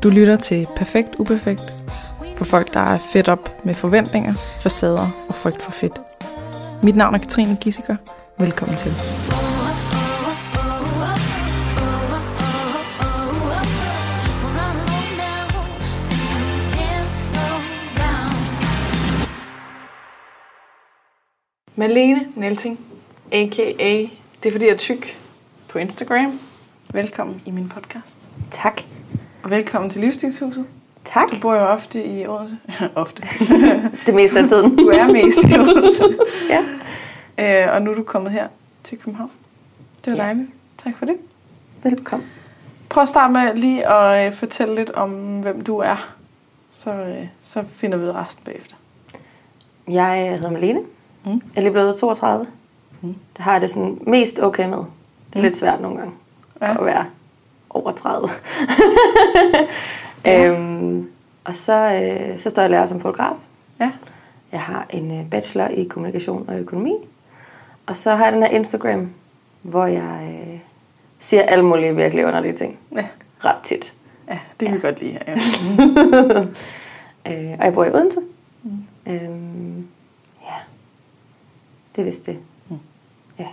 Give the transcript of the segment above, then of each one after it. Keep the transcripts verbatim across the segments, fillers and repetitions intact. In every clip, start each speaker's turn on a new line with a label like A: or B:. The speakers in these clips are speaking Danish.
A: Du lytter til Perfekt Uperfekt for folk, der er fedt op med forventninger, facader og frygt for fedt. Mit navn er Katrine Gissiker. Velkommen til. Malene Nielsing, a k a. Det er fordi jeg er tyk på Instagram. Velkommen i min podcast.
B: Tak.
A: Og velkommen til Livsstilshuset.
B: Tak.
A: Du bor jo ofte i Odense. ofte.
B: Det meste af tiden.
A: Du er mest i Odense.
B: Ja.
A: Øh, og nu er du kommet her til København. Det var ja. dejligt. Tak for det.
B: Velkommen.
A: Prøv at starte med lige at øh, fortælle lidt om, hvem du er. Så, øh, så finder vi resten bagefter.
B: Jeg hedder Malene. Mm. Jeg er lige blevet toogtredive. Mm. Det har jeg det sådan mest okay med. Det er mm. lidt svært nogle gange ja. at være over tredive. ja. øhm, og så, øh, så står jeg lærer som fotograf. Ja. Jeg har en øh, bachelor i kommunikation og økonomi. Og så har jeg den her Instagram, hvor jeg øh, siger alle mulige virkelig underlige ting. Ja. Ret tit.
A: Ja, det kan vi ja. godt lide. Ja.
B: øh, og jeg bor i Odense. Mm. Øhm, ja, det er vist det. Mm. Ja.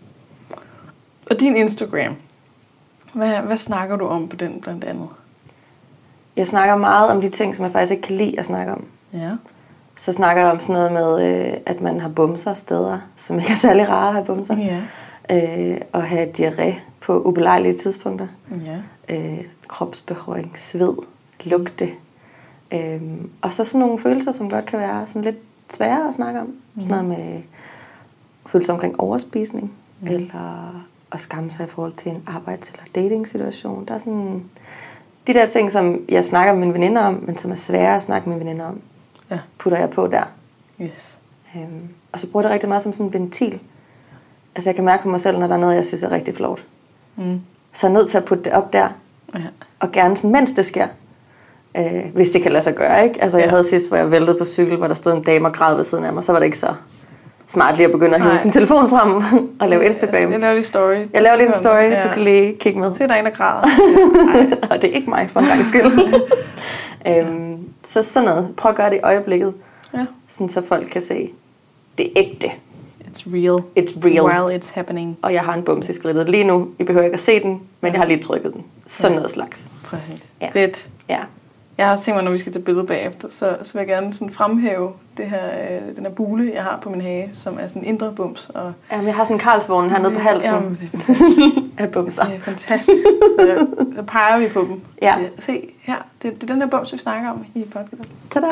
A: Og din Instagram, hvad, hvad snakker du om på den blandt andet?
B: Jeg snakker meget om de ting, som jeg faktisk ikke kan lide at snakke om. Ja. Så snakker jeg om sådan noget med, øh, at man har bumser steder, som ikke er særlig rare at have bumser. Ja. Øh, og have diarré på ubelejlige tidspunkter. Ja. Øh, kropsbehøring, sved, lugte. Øh, og så sådan nogle følelser, som godt kan være sådan lidt svære at snakke om. Mm. Sådan noget med følelser omkring overspisning. Mm. Eller at skamme sig i forhold til en arbejds- eller dating-situation. Der er sådan de der ting, som jeg snakker med mine veninder om, men som er svære at snakke med mine veninder om. Ja. Putter jeg på der. Yes. Øhm, og så bruger jeg det rigtig meget som sådan en ventil. Altså jeg kan mærke på mig selv, når der er noget, jeg synes er rigtig flot. Mm. Så er jeg nødt til at putte det op der. Ja. Og gerne sådan, mens det sker. Øh, hvis det kan lade sig gøre, ikke? Altså jeg ja. havde sidst, hvor jeg væltede på cykel, hvor der stod en dame og græd ved siden af mig. Så var det ikke så smart lige at begynde at hive sin telefon frem og lave Instagram.
A: Jeg laver lige story.
B: Jeg laver lige en story, ja. Du kan lige kigge med.
A: Det er der en, der græder.
B: Og det er ikke mig, for en gang skyld. øhm, så sådan noget. Prøv at gøre det i øjeblikket. Ja. Sådan så folk kan se, det er ægte.
A: It's real.
B: It's real.
A: While it's happening.
B: Og jeg har en bums i skridtet lige nu. I behøver ikke at se den, men jeg har lige trykket den. Sådan ja. noget slags.
A: Præcis. Ja. Fedt. Ja. Jeg har også tænkt mig, når vi skal tage billeder bagefter, så, så vil jeg gerne sådan fremhæve det her, øh, den her bule, jeg har på min hage, som er sådan en indre bums. Og
B: jamen, jeg har sådan en Karlsvogn hernede på halsen.
A: Jamen, det er fantastisk.
B: af bumser.
A: Det er fantastisk. Så så peger vi på dem. Ja. Se, her, det, det er den her bums, vi snakker om i podcasten.
B: Tada!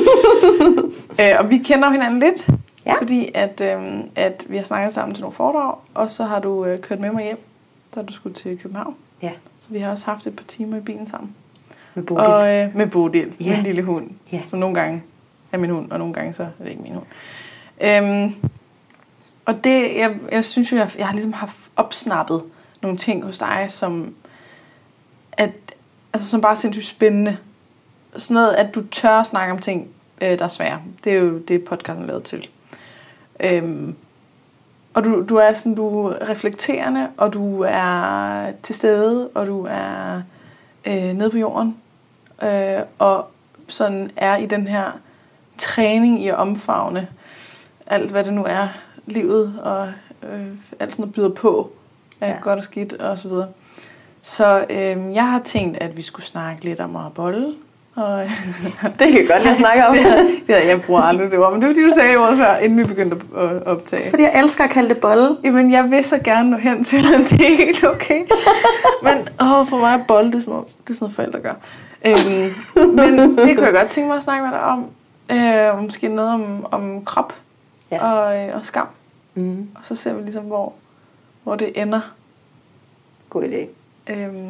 A: øh, og vi kender hinanden lidt,
B: ja.
A: fordi at, øh, at vi har snakket sammen til nogle foredrag, og så har du øh, kørt med mig hjem, da du skulle til København. Ja. Så vi har også haft et par timer i bilen sammen.
B: Med Bodil.
A: Og øh, med Bodil, yeah. min lille hund.
B: Yeah.
A: Så nogle gange er min hund, og nogle gange så er det ikke min hund. Øhm, og det, jeg, jeg synes jo, jeg, jeg har ligesom haft opsnappet nogle ting hos dig, som, at, altså, som bare er sindssygt spændende. Sådan noget, at du tør snakke om ting, øh, der er svære. Det er jo det, podcasten er lavet til. Øhm, og du, du er sådan, du er reflekterende, og du er til stede, og du er øh, nede på jorden. Øh, og sådan er i den her træning i at omfavne alt, hvad det nu er, livet og øh, alt sådan noget byder på af ja. godt og skidt og så videre. Så øh, jeg har tænkt, at vi skulle snakke lidt om at bolle. Og
B: det kan jeg godt lide at snakke om.
A: det, havde, det havde jeg bruger aldrig det ord, men det var fordi, du sagde i ordet før, inden vi begyndte at optage.
B: Fordi jeg elsker at kalde det bolle.
A: Jamen, jeg vil så gerne nå hen til, at det er helt okay. Men åh, for mig er bolle, det er sådan noget, det er sådan noget forældre gør. Øhm, men det kunne jeg godt tænke mig at snakke med dig om. Øh, måske noget om, om krop ja. og, og skam. Mm. Og så ser vi ligesom, hvor, hvor det ender.
B: God idé.
A: Øhm,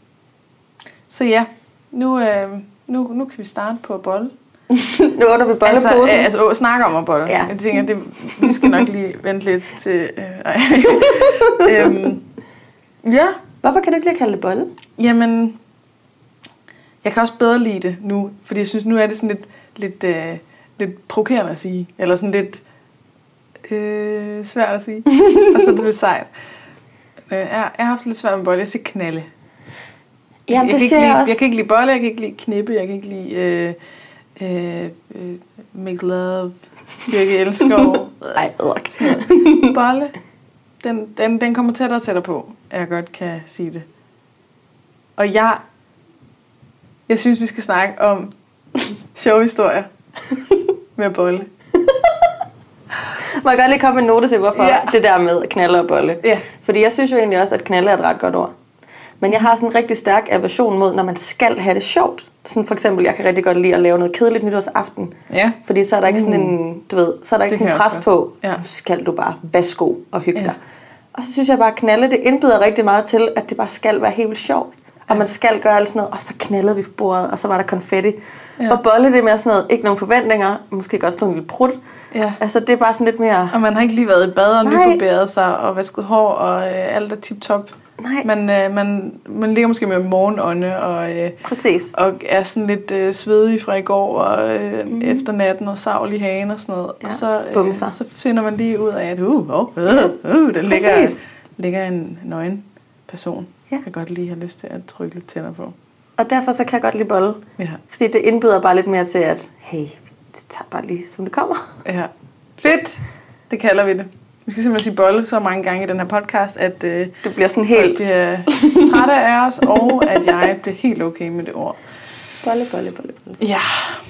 A: så ja, nu, øh, nu, nu kan vi starte på at bolle.
B: Nu ordner vi bolleposen.
A: Altså, øh, altså snakke om at bolle.
B: Ja.
A: Jeg tænker, det, vi skal nok lige vente lidt til... Øh, øhm, ja.
B: Hvorfor kan du ikke lige kalde det bolle?
A: Jamen, jeg kan også bedre lide det nu, fordi jeg synes, nu er det sådan lidt, lidt, øh, lidt provokerende at sige, eller sådan lidt øh, svært at sige, og så er det lidt sejt. Øh, jeg, jeg har haft lidt svært med bolle, jeg siger knalde.
B: Jamen,
A: jeg,
B: det
A: kan ikke
B: jeg
A: lide,
B: også.
A: jeg kan ikke lide bolle, jeg kan ikke lide knippe, jeg kan ikke lide øh, øh, øh, make love, dyrke elskov.
B: Ej, ædrik.
A: Bolle, den, den, den kommer tættere og tættere på, at jeg godt kan sige det. Og jeg, jeg synes, vi skal snakke om showhistorier med bolle.
B: Må jeg godt lige komme med en note til, hvorfor
A: ja.
B: det der med knalle og bolle?
A: Ja.
B: Fordi jeg synes jo egentlig også, at knalle er et ret godt ord. Men jeg har sådan en rigtig stærk aversion mod, når man skal have det sjovt. Sådan for eksempel, jeg kan rigtig godt lide at lave noget kedeligt nytårsaften.
A: Ja.
B: Fordi så er der ikke sådan en, du ved, så er der ikke sådan en pres på,
A: ja.
B: Nu skal du bare værsgo og hygge
A: ja.
B: dig. Og så synes jeg bare, at knalle, det indbyder rigtig meget til, at det bare skal være helt vildt sjovt. Og man skal gøre alt sådan noget, og så knaldede vi på bordet, og så var der konfetti. Ja. Og bolle, det er mere sådan noget, ikke nogen forventninger, måske godt stå en lille prut.
A: Ja.
B: Altså det er bare sådan lidt mere...
A: Og man har ikke lige været i bad og nybarberet sig og vasket hår og øh, alt er tip-top.
B: Nej.
A: Man, øh, man, man ligger måske med morgenånde og, øh,
B: Præcis.
A: og er sådan lidt øh, svedig fra i går og øh, mm. efter natten og savl i hagen og sådan noget.
B: Ja.
A: Og så, øh, så finder man lige ud af, at uh, oh, uh, uh, der ligger, ligger en nøgen person. Ja. Jeg kan godt lige have lyst til at trykke lidt tænder på.
B: Og derfor så kan jeg godt lide bolle.
A: Ja.
B: Fordi det indbyder bare lidt mere til, at hey, det tager bare lige, som det kommer.
A: Ja. Fedt! Det kalder vi det. Vi skal simpelthen sige bolle så mange gange i den her podcast, at øh,
B: det bliver sådan helt...
A: folk bliver trætte af os, og at jeg bliver helt okay med det ord.
B: Bolle, bolle, bolle, bolle.
A: Ja.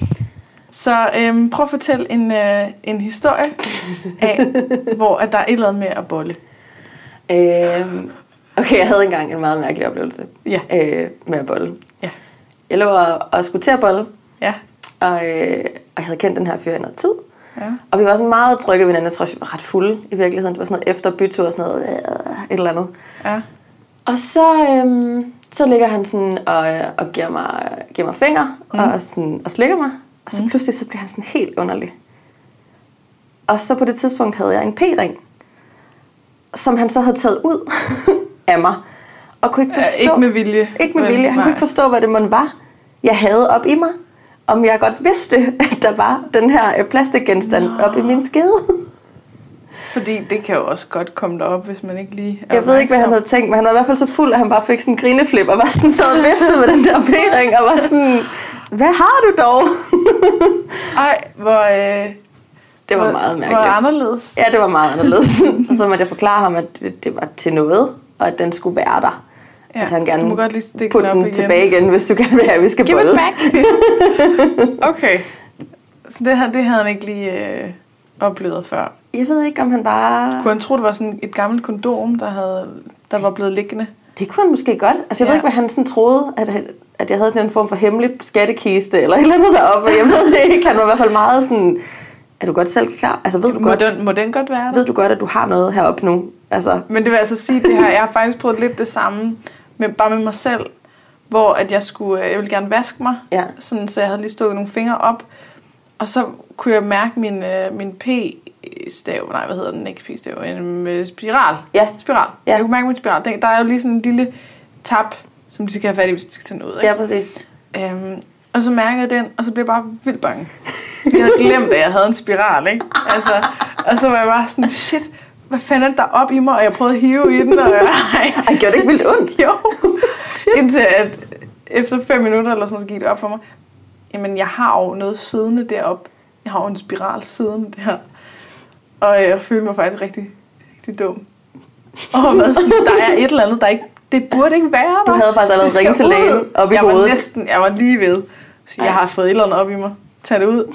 A: Så øhm, prøv at fortælle en, øh, en historie af, hvor at der er et eller andet med at bolle.
B: Øhm, okay, jeg havde engang en meget mærkelig oplevelse
A: ja.
B: øh, med at bolle.
A: Ja.
B: Jeg lå og, og skulle til at bolle, ja. og, øh, og jeg havde kendt den her fyr i noget tid. Ja. Og vi var sådan meget trygge ved hinanden. Jeg tror, vi var ret fulde i virkeligheden. Det var sådan noget efter bytur og sådan noget, øh, et eller andet. Ja. Og så, øhm, så ligger han sådan og, og giver, mig, giver mig fingre mm. og, sådan, og slikker mig. Og så mm. pludselig så bliver han sådan helt underlig. Og så på det tidspunkt havde jeg en p-ring, som han så havde taget ud af mig. Og kunne ikke forstå...
A: Ja, ikke med vilje.
B: Ikke med vilje. Han nej. kunne ikke forstå, hvad det måtte var, jeg havde op i mig. Om jeg godt vidste, at der var den her plastikgenstand Nå. op i min skede.
A: Fordi det kan jo også godt komme derop, hvis man ikke lige er
B: Jeg ved ikke, hvad han havde tænkt, men han var i hvert fald så fuld, at han bare fik sådan en grineflip, og var sådan sad og viftede med den der p-ring, og var sådan, hvad har du dog?
A: Ej, hvor... Øh,
B: det var
A: hvor,
B: meget mærkeligt.
A: Hvor anderledes.
B: Ja, det var meget anderledes. Og så måtte jeg forklare ham, at det, det var til noget, og at den skulle være der. Ja, at han gerne må godt lige putte den, den igen. tilbage igen, hvis du gerne vil have, at vi skal
A: Give
B: bolle.
A: Give it back! Okay. Så det, her, det havde han ikke lige øh, oplevet før.
B: Jeg ved ikke, om han bare...
A: Kunne han tro, det var sådan et gammelt kondom, der, havde, der var blevet liggende?
B: Det kunne han måske godt. Altså, jeg ja. ved ikke, hvad han sådan troede, at, at jeg havde sådan en form for hemmelig skattekiste, eller et eller andet deroppe. Jeg ved det ikke. Han var i hvert fald meget sådan... Er du godt selv klar? Altså, ved du
A: må,
B: godt,
A: den, må den godt være der?
B: Ved du godt, at du har noget heroppe nu? Altså.
A: Men det vil altså sige, det her, jeg har faktisk prøvet lidt det samme, med, bare med mig selv, hvor at jeg skulle, jeg ville gerne vaske mig, ja. sådan, så jeg havde lige stukket nogle fingre op, og så kunne jeg mærke min, øh, min p-stav, nej, hvad hedder den, ikke p-stav, en øh, spiral.
B: Ja.
A: Spiral.
B: Ja.
A: Jeg kunne mærke min spiral. Der er jo lige sådan en lille tap, som de skal have fat i, hvis de skal tage den ud. Ikke?
B: Ja, præcis.
A: Øhm, og så mærkede jeg den, og så blev jeg bare vildt bange. Jeg havde glemt, at jeg havde en spiral, ikke? Altså, og så var jeg bare sådan, shit, hvad fanden er der op i mig? Og jeg prøvede at hive i den, og jeg...
B: Ej, gjorde det ikke vildt ondt?
A: Jo. Indtil at efter fem minutter eller sådan, så gik det op for mig. Jamen, jeg har jo noget siddende deroppe. Jeg har jo en spiral siddende der. Og jeg følte mig faktisk rigtig, rigtig dum. Og hvad, sådan, der er et eller andet, der ikke... Det burde ikke være der.
B: Du havde faktisk allerede ringet til lægen op i
A: jeg
B: hovedet.
A: Var næsten, jeg var lige ved. Så jeg har fået et eller andet op i mig. Tag det ud.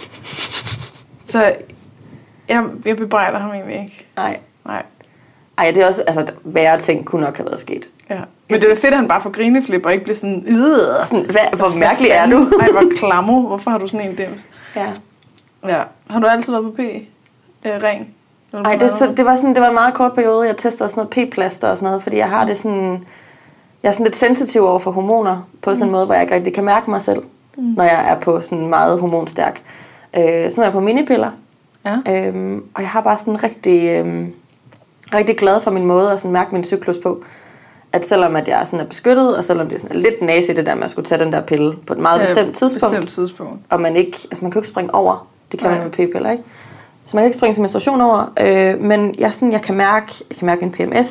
A: Så jeg, jeg bebrejder ham egentlig ikke.
B: Nej.
A: Nej.
B: Ej, det er også, altså, værre ting kunne nok have været sket.
A: Ja. Men det er da fedt, at han bare får grineflip og ikke bliver sådan, øh.
B: Sådan, hvad, hvor mærkelig er du?
A: Ej, hvor klammer. Hvorfor har du sådan en dims?
B: Ja.
A: Ja. Har du altid været på P-ring?
B: Nej, det, så, det var sådan, det var en meget kort periode. Jeg testede også noget P-plaster og sådan noget, fordi jeg har det sådan, jeg er sådan lidt sensitiv over for hormoner på sådan en mm. måde, hvor jeg ikke rigtig kan mærke mig selv, mm. når jeg er på sådan meget hormonstærk. Øh, så nu er jeg på minipiller. Ja. Øhm, og jeg har bare sådan rigtig, øhm, rigtig glad for min måde at sådan mærke min cyklus på. At selvom at jeg sådan er beskyttet, og selvom det er sådan lidt næse det der med at skulle tage den der pille på et meget ja, bestemt tidspunkt,
A: bestemt tidspunkt,
B: og man ikke, altså man kan jo ikke springe over, det kan Nej. man med p-piller, ikke? Så man kan ikke springe sin menstruation over, øh, men jeg sådan, jeg kan mærke, jeg kan mærke en P M S,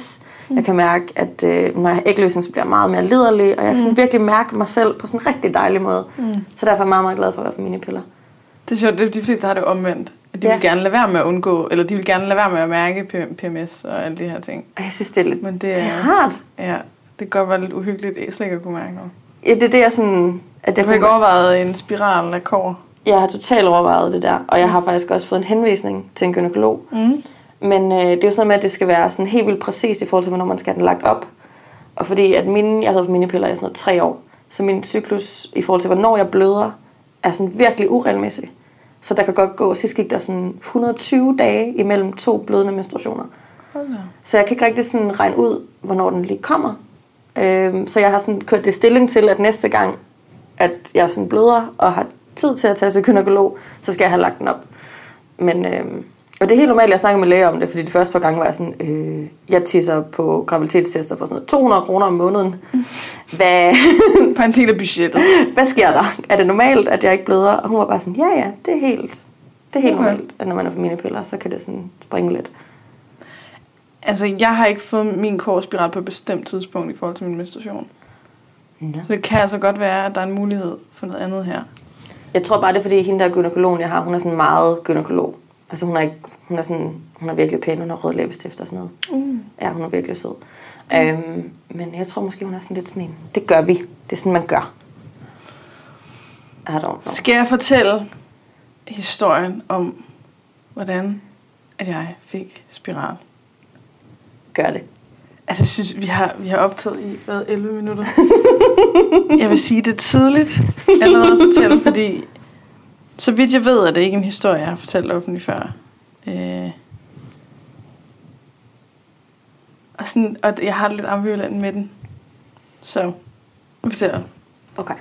B: Mm. Jeg kan mærke, at øh, når jeg har ægløsning, så bliver jeg meget mere liderlig, og jeg kan sådan
A: Mm.
B: virkelig mærke mig selv på sådan en rigtig dejlig måde. Mm. Så derfor er jeg meget, meget glad for at være på minipiller.
A: Det er sjovt, det er de fleste, der har det omvendt. At de ja. vil gerne lade være med at undgå, eller de vil gerne lade være med at mærke P M S og alle de her ting.
B: Og jeg synes, det er lidt
A: Men det,
B: det
A: er,
B: er rart.
A: Ja, det kan godt være lidt uhyggeligt, slet ikke at kunne mærke noget.
B: Ja, det er det, jeg sådan... At jeg
A: du har ikke overvejet en spiral af kår?
B: Jeg har totalt overvejet det der, og jeg har faktisk også fået en henvisning til en gynækolog. Mm. Men øh, det er jo sådan noget med, at det skal være sådan helt vildt præcist i forhold til, hvornår man skal have den lagt op. Og fordi at mine, jeg havde på minipiller i sådan noget tre år, så min cyklus i forhold til, hvornår jeg bløder, er sådan virkelig uregelmæssig. Så der kan godt gå, sidst gik der sådan et hundrede og tyve dage imellem to blødende menstruationer. Okay. Så jeg kan ikke rigtig sådan regne ud, hvornår den lige kommer. Øhm, så jeg har sådan kørt det stilling til, at næste gang, at jeg sådan bløder og har tid til at tage til gynækolog, så skal jeg have lagt den op. Men, øhm, og det er helt normalt, at jeg snakker med læger om det, fordi de første par gange var jeg sådan, øh, jeg tisser på graviditetstester for sådan noget to hundrede kroner om måneden. Hvad?
A: På en del af budgettet.
B: Hvad sker der? Er det normalt, at jeg ikke bløder? Og hun var bare sådan, ja ja, det er helt, det er helt okay. Normalt, at når man er på minipiller, så kan det sådan springe lidt.
A: Altså, jeg har ikke fået min kårspiral på et bestemt tidspunkt i forhold til min menstruation. Ja. Så det kan altså godt være, at der er en mulighed for noget andet her. Jeg
B: tror bare, det er fordi, hende der gynækologen, jeg har, hun er sådan meget gynækolog. Altså, hun er, ikke, hun er, sådan, hun er virkelig pæn, hun har rød læbestift og sådan noget. Mm. Ja, hun er virkelig sød. Mm. Øhm, men jeg tror måske, hun er sådan lidt sådan en. Det gør vi. Det er sådan, man gør. I don't know.
A: Skal jeg fortælle historien om, hvordan at jeg fik spiral?
B: Gør det.
A: Altså, jeg synes, vi har, vi har optaget i, hvad, elleve minutter? Jeg vil sige det tidligt allerede at fortælle, fordi så vidt jeg ved, er det ikke en historie, jeg har fortalt offentligt før. Øh. Og, sådan, og jeg har lidt ambivalent med den. Så, jeg fortæller.
B: Okay.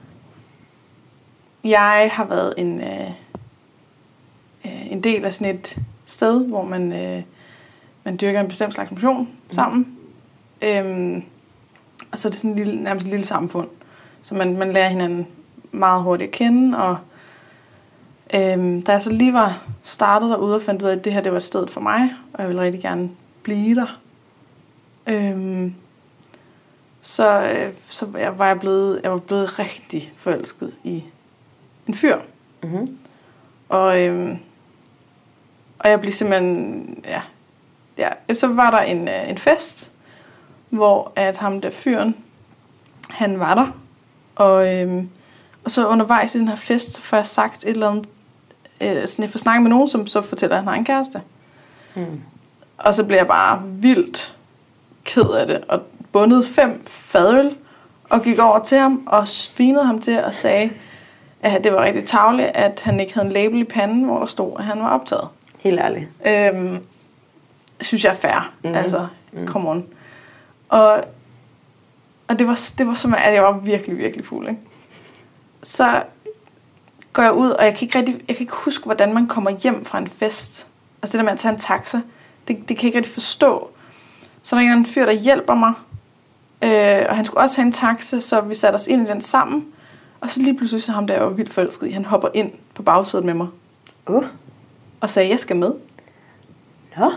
A: Jeg har været en, øh, øh, en del af sådan et sted, hvor man... Øh, Man dyrker en bestemt slags motion sammen. Mm. Øhm, og så er det sådan en lille, nærmest et lille samfund. Så man, man lærer hinanden meget hurtigt at kende. Og øhm, da jeg så lige var startet derude og fandt ud af, at det her det var stedet for mig, og jeg ville rigtig gerne blive der, øhm, så, øh, så var jeg blevet, jeg var blevet rigtig forelsket i en fyr. Mm-hmm. Og, øhm, og jeg blev simpelthen... Ja, Ja, så var der en, øh, en fest, hvor at ham der fyren, han var der. Og, øhm, og så undervejs i den her fest, så får jeg sagt et eller andet, øh, sådan jeg får snakket med nogen, som så fortæller, at han har en kæreste. Mm. Og så blev jeg bare vildt ked af det, og bundet fem fadøl, og gik over til ham, og svinede ham til, og sagde, at det var rigtig tarveligt, at han ikke havde en label i panden, hvor der stod, at han var optaget.
B: Helt ærligt.
A: Øhm, synes jeg er fair. Mm. Altså,
B: mm.
A: come on. Og, og det var, det var som, at jeg var virkelig, virkelig fuld, ikke? Så går jeg ud, og jeg kan ikke rigtig, jeg kan ikke huske, hvordan man kommer hjem fra en fest. Altså det der med at tage en taxa, det, det kan jeg ikke rigtig forstå. Så der er en eller anden fyr, der hjælper mig. Øh, og han skulle også have en taxa, så vi satte os ind i den sammen. Og så lige pludselig så ham der, jeg var vildt forelsket i, han hopper ind på bagsædet med mig.
B: Uh.
A: Og sagde, jeg skal med.
B: Nå.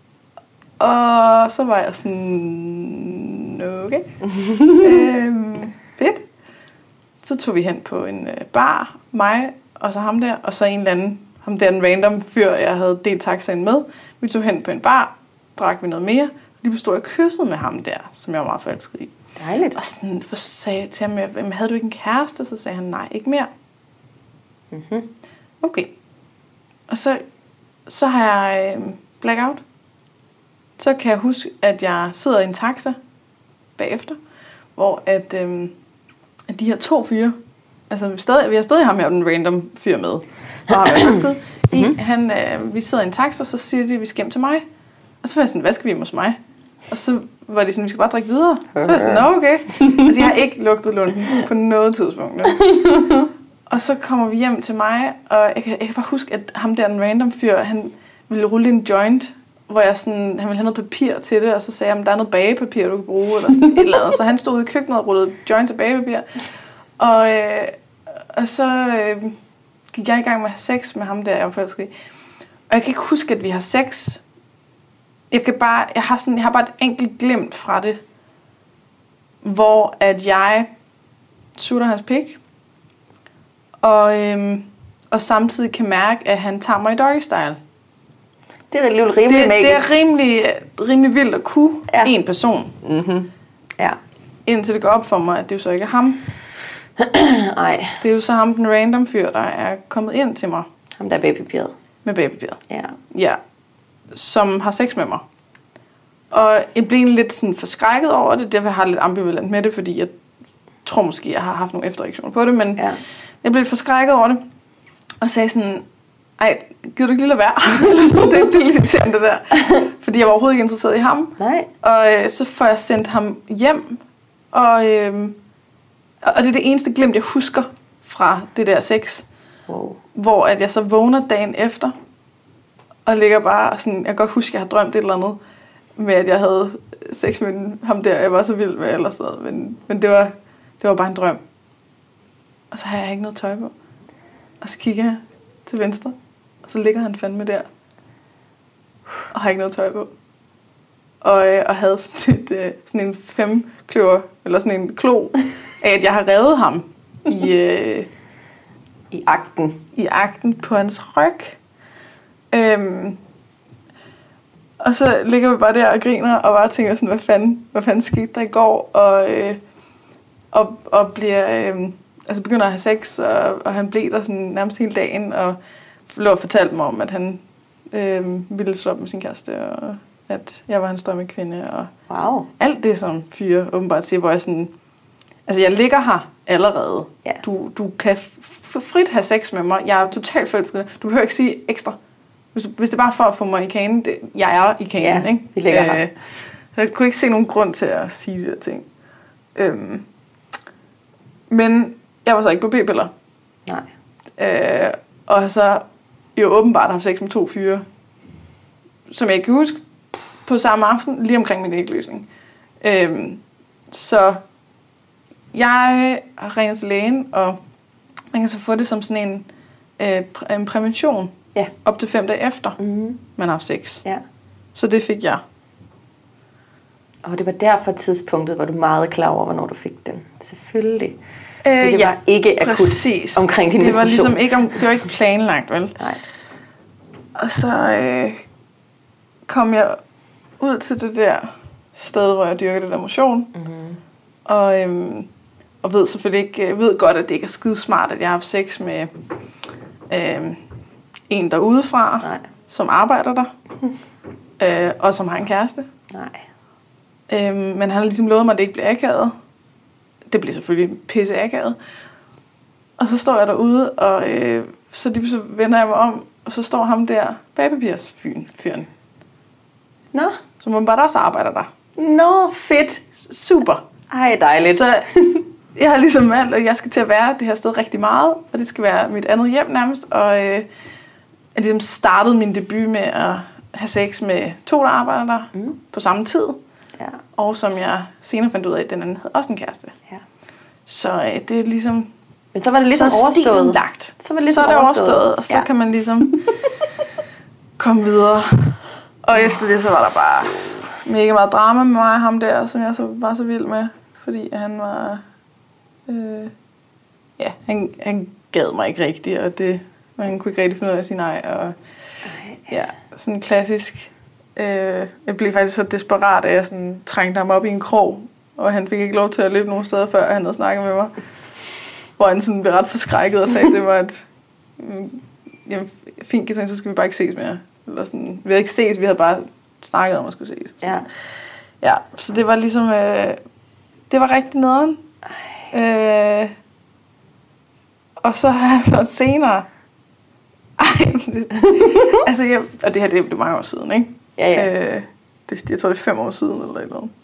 A: Og så var jeg sådan, okay. øhm, fedt. Så tog vi hen på en bar, mig og så ham der, og så en eller anden, ham der en random fyr, jeg havde delt taxaen med. Vi tog hen på en bar, drak vi noget mere, og lige bestod jeg kysset med ham der, som jeg var meget forelsket i.
B: Dejligt.
A: Og sådan for sagde jeg til ham, jamen, havde du ikke en kæreste? Så sagde han, nej, ikke mere. Mm-hmm. Okay. Og så, så har jeg øh, blackout. Så kan jeg huske, at jeg sidder i en taxa bagefter, hvor at, øhm, at de her to fyre, altså vi, stadig, vi har stadig ham her, den random fyr med, og har været ønsket i, han, øh, vi sidder i en taxa, så siger de, at vi skal hjem til mig. Og så var jeg sådan, hvad skal vi hjem hos mig? Og så var de sådan, vi skal bare drikke videre. Så var jeg sådan, nå okay. Altså jeg har ikke lugtet lunden på noget tidspunkt. Nu. Og så kommer vi hjem til mig, og jeg kan, jeg kan bare huske, at ham der, den random fyr, han ville rulle en joint, hvor jeg sådan, han ville have noget papir til det, og så sagde jeg, at der er noget bagepapir, du kan bruge, eller sådan et eller andet. Så han stod ude i køkkenet og rullede joints af bagepapir. Og, øh, og så øh, gik jeg i gang med at have sex med ham der, jeg var forelsket i. Og jeg kan ikke huske, at vi har sex, jeg kan bare, jeg har sådan, jeg har bare et enkelt glimt fra det, hvor at jeg sutter hans pik, og, øhm, og samtidig kan mærke, at han tager mig i doggy style.
B: Det er rimelig rimelig
A: det,
B: magisk.
A: Det er rimelig, rimelig vildt at kunne
B: ja.
A: en person.
B: Mm-hmm. Ja.
A: Indtil det går op for mig, at det jo så ikke er ham.
B: Nej.
A: Det er jo så ham, den random fyr, der er kommet ind til mig.
B: Ham der er babypiret.
A: Med babypiret.
B: Ja.
A: Ja. Som har sex med mig. Og jeg blev lidt sådan forskrækket over det. Derfor har jeg lidt ambivalent med det, fordi jeg tror måske, jeg har haft nogle efterreaktioner på det. Men
B: ja.
A: jeg blev lidt forskrækket over det. Og sagde sådan, ej, gider du ikke lige lade være? det, det er lidt irriterende, det der. Fordi jeg var overhovedet ikke interesseret i ham.
B: Nej.
A: Og øh, så får jeg sendt ham hjem. Og, øh, og det er det eneste glimt, jeg husker fra det der sex.
B: Wow.
A: Hvor at jeg så vågner dagen efter. Og ligger bare sådan, jeg kan godt huske, at jeg har drømt et eller andet. Med at jeg havde sex med ham der, jeg var så vild med eller sådan. Men, men det, var, det var bare en drøm. Og så har jeg ikke noget tøj på. Og så kigger jeg til venstre. Og så ligger han fandme der. Og har ikke noget tøj på. Og, øh, og havde sådan, et, øh, sådan en femkløver, eller sådan en klo, af at jeg har revet ham i, øh,
B: I akten.
A: I akten på hans ryg. Øhm, og så ligger vi bare der og griner, og bare tænker sådan, hvad fanden, hvad fanden skete der i går? Og, øh, og, og bliver, øh, altså begynder at have sex, og, og han blev der sådan nærmest hele dagen, og lå og fortalte mig om, at han øh, ville slå op med sin kæreste, og at jeg var hans drømmekvinde, og
B: wow.
A: alt det, som fyre åbenbart siger, hvor jeg sådan, altså jeg ligger her allerede.
B: Ja.
A: Du, du kan f- frit have sex med mig, jeg er totalt forelsket. Du behøver ikke sige ekstra. Hvis, du, hvis det er bare for at få mig i kanen, det, jeg er i kanen,
B: ja,
A: ikke?
B: vi ligger her.
A: Øh, jeg kunne ikke se nogen grund til at sige de der ting. Øhm, men jeg var så ikke på b-piller.
B: Nej.
A: Øh, og så jo åbenbart haft sex med to fyre, som jeg ikke kan huske, på samme aften, lige omkring min ægløsning. Øhm, så jeg har ringet til lægen, og man kan så få det som sådan en, øh, præ- en prævention,
B: ja.
A: Op til fem dage efter,
B: mm-hmm.
A: man har haft sex.
B: Ja.
A: Så det fik jeg.
B: Og det var derfor tidspunktet, hvor du meget klar over, hvornår du fik den. Selvfølgelig.
A: Øh,
B: det
A: ja,
B: var ikke akut
A: præcis.
B: Omkring din
A: det var
B: menstruation.
A: ligesom ikke, om, det var ikke planlagt, vel?
B: Nej.
A: Og så øh, kom jeg ud til det der sted, hvor jeg dyrker det der motion.
B: Mm-hmm.
A: Og, øhm, og ved selvfølgelig ikke, jeg ved godt, at det ikke er skide smart, at jeg har haft sex med øhm, en derudefra,
B: Nej.
A: som arbejder der, øh, og som har en kæreste.
B: Nej.
A: Øhm, men han har ligesom lovet mig, at det ikke bliver akavet. Det bliver selvfølgelig pisse akavet. Og så står jeg derude, og øh, så, lige så vender jeg mig om, og så står ham der, babypirs-fyren.
B: Nå.
A: Som man bare også arbejder der.
B: Nå, fedt.
A: Super.
B: Ej, dejligt.
A: Så jeg har ligesom valgt, at jeg skal til at være det her sted rigtig meget, og det skal være mit andet hjem nærmest, og øh, jeg ligesom startede min debut med at have sex med to, der arbejder der
B: mm.
A: på samme tid,
B: ja.
A: Og som jeg senere fandt ud af, at den anden havde også en kæreste.
B: Ja.
A: Så øh, det er ligesom...
B: Men så var det ligesom
A: så
B: overstået.
A: Lagt.
B: Så var det ligesom
A: så er det
B: overstået,
A: overstået og så
B: ja.
A: Kan man ligesom komme videre. Og efter det, så var der bare mega meget drama med mig og ham der, som jeg så var så vild med, fordi han var... Øh, ja, han, han gad mig ikke rigtigt, og det, og han kunne ikke rigtig finde ud af at sige nej. Og, ja, sådan klassisk. Øh, jeg blev faktisk så desperat, at jeg sådan trængte ham op i en krog, og han fik ikke lov til at løbe nogen steder, før han havde snakket med mig. Hvor han sådan blev ret forskrækket og sagde, at det var et... Jamen, fint, jeg tænkte, så skal vi bare ikke ses mere. Eller sådan, vi havde ikke ses, vi havde bare snakket om at skulle ses.
B: Ja.
A: Ja, så det var ligesom... Øh, det var rigtig nederen. Øh, og så har jeg så senere... Ej, det, altså, jeg, og det her, det er mange år siden, ikke?
B: Ja, ja.
A: Øh, det, jeg tror, det er fem år siden, eller et eller andet.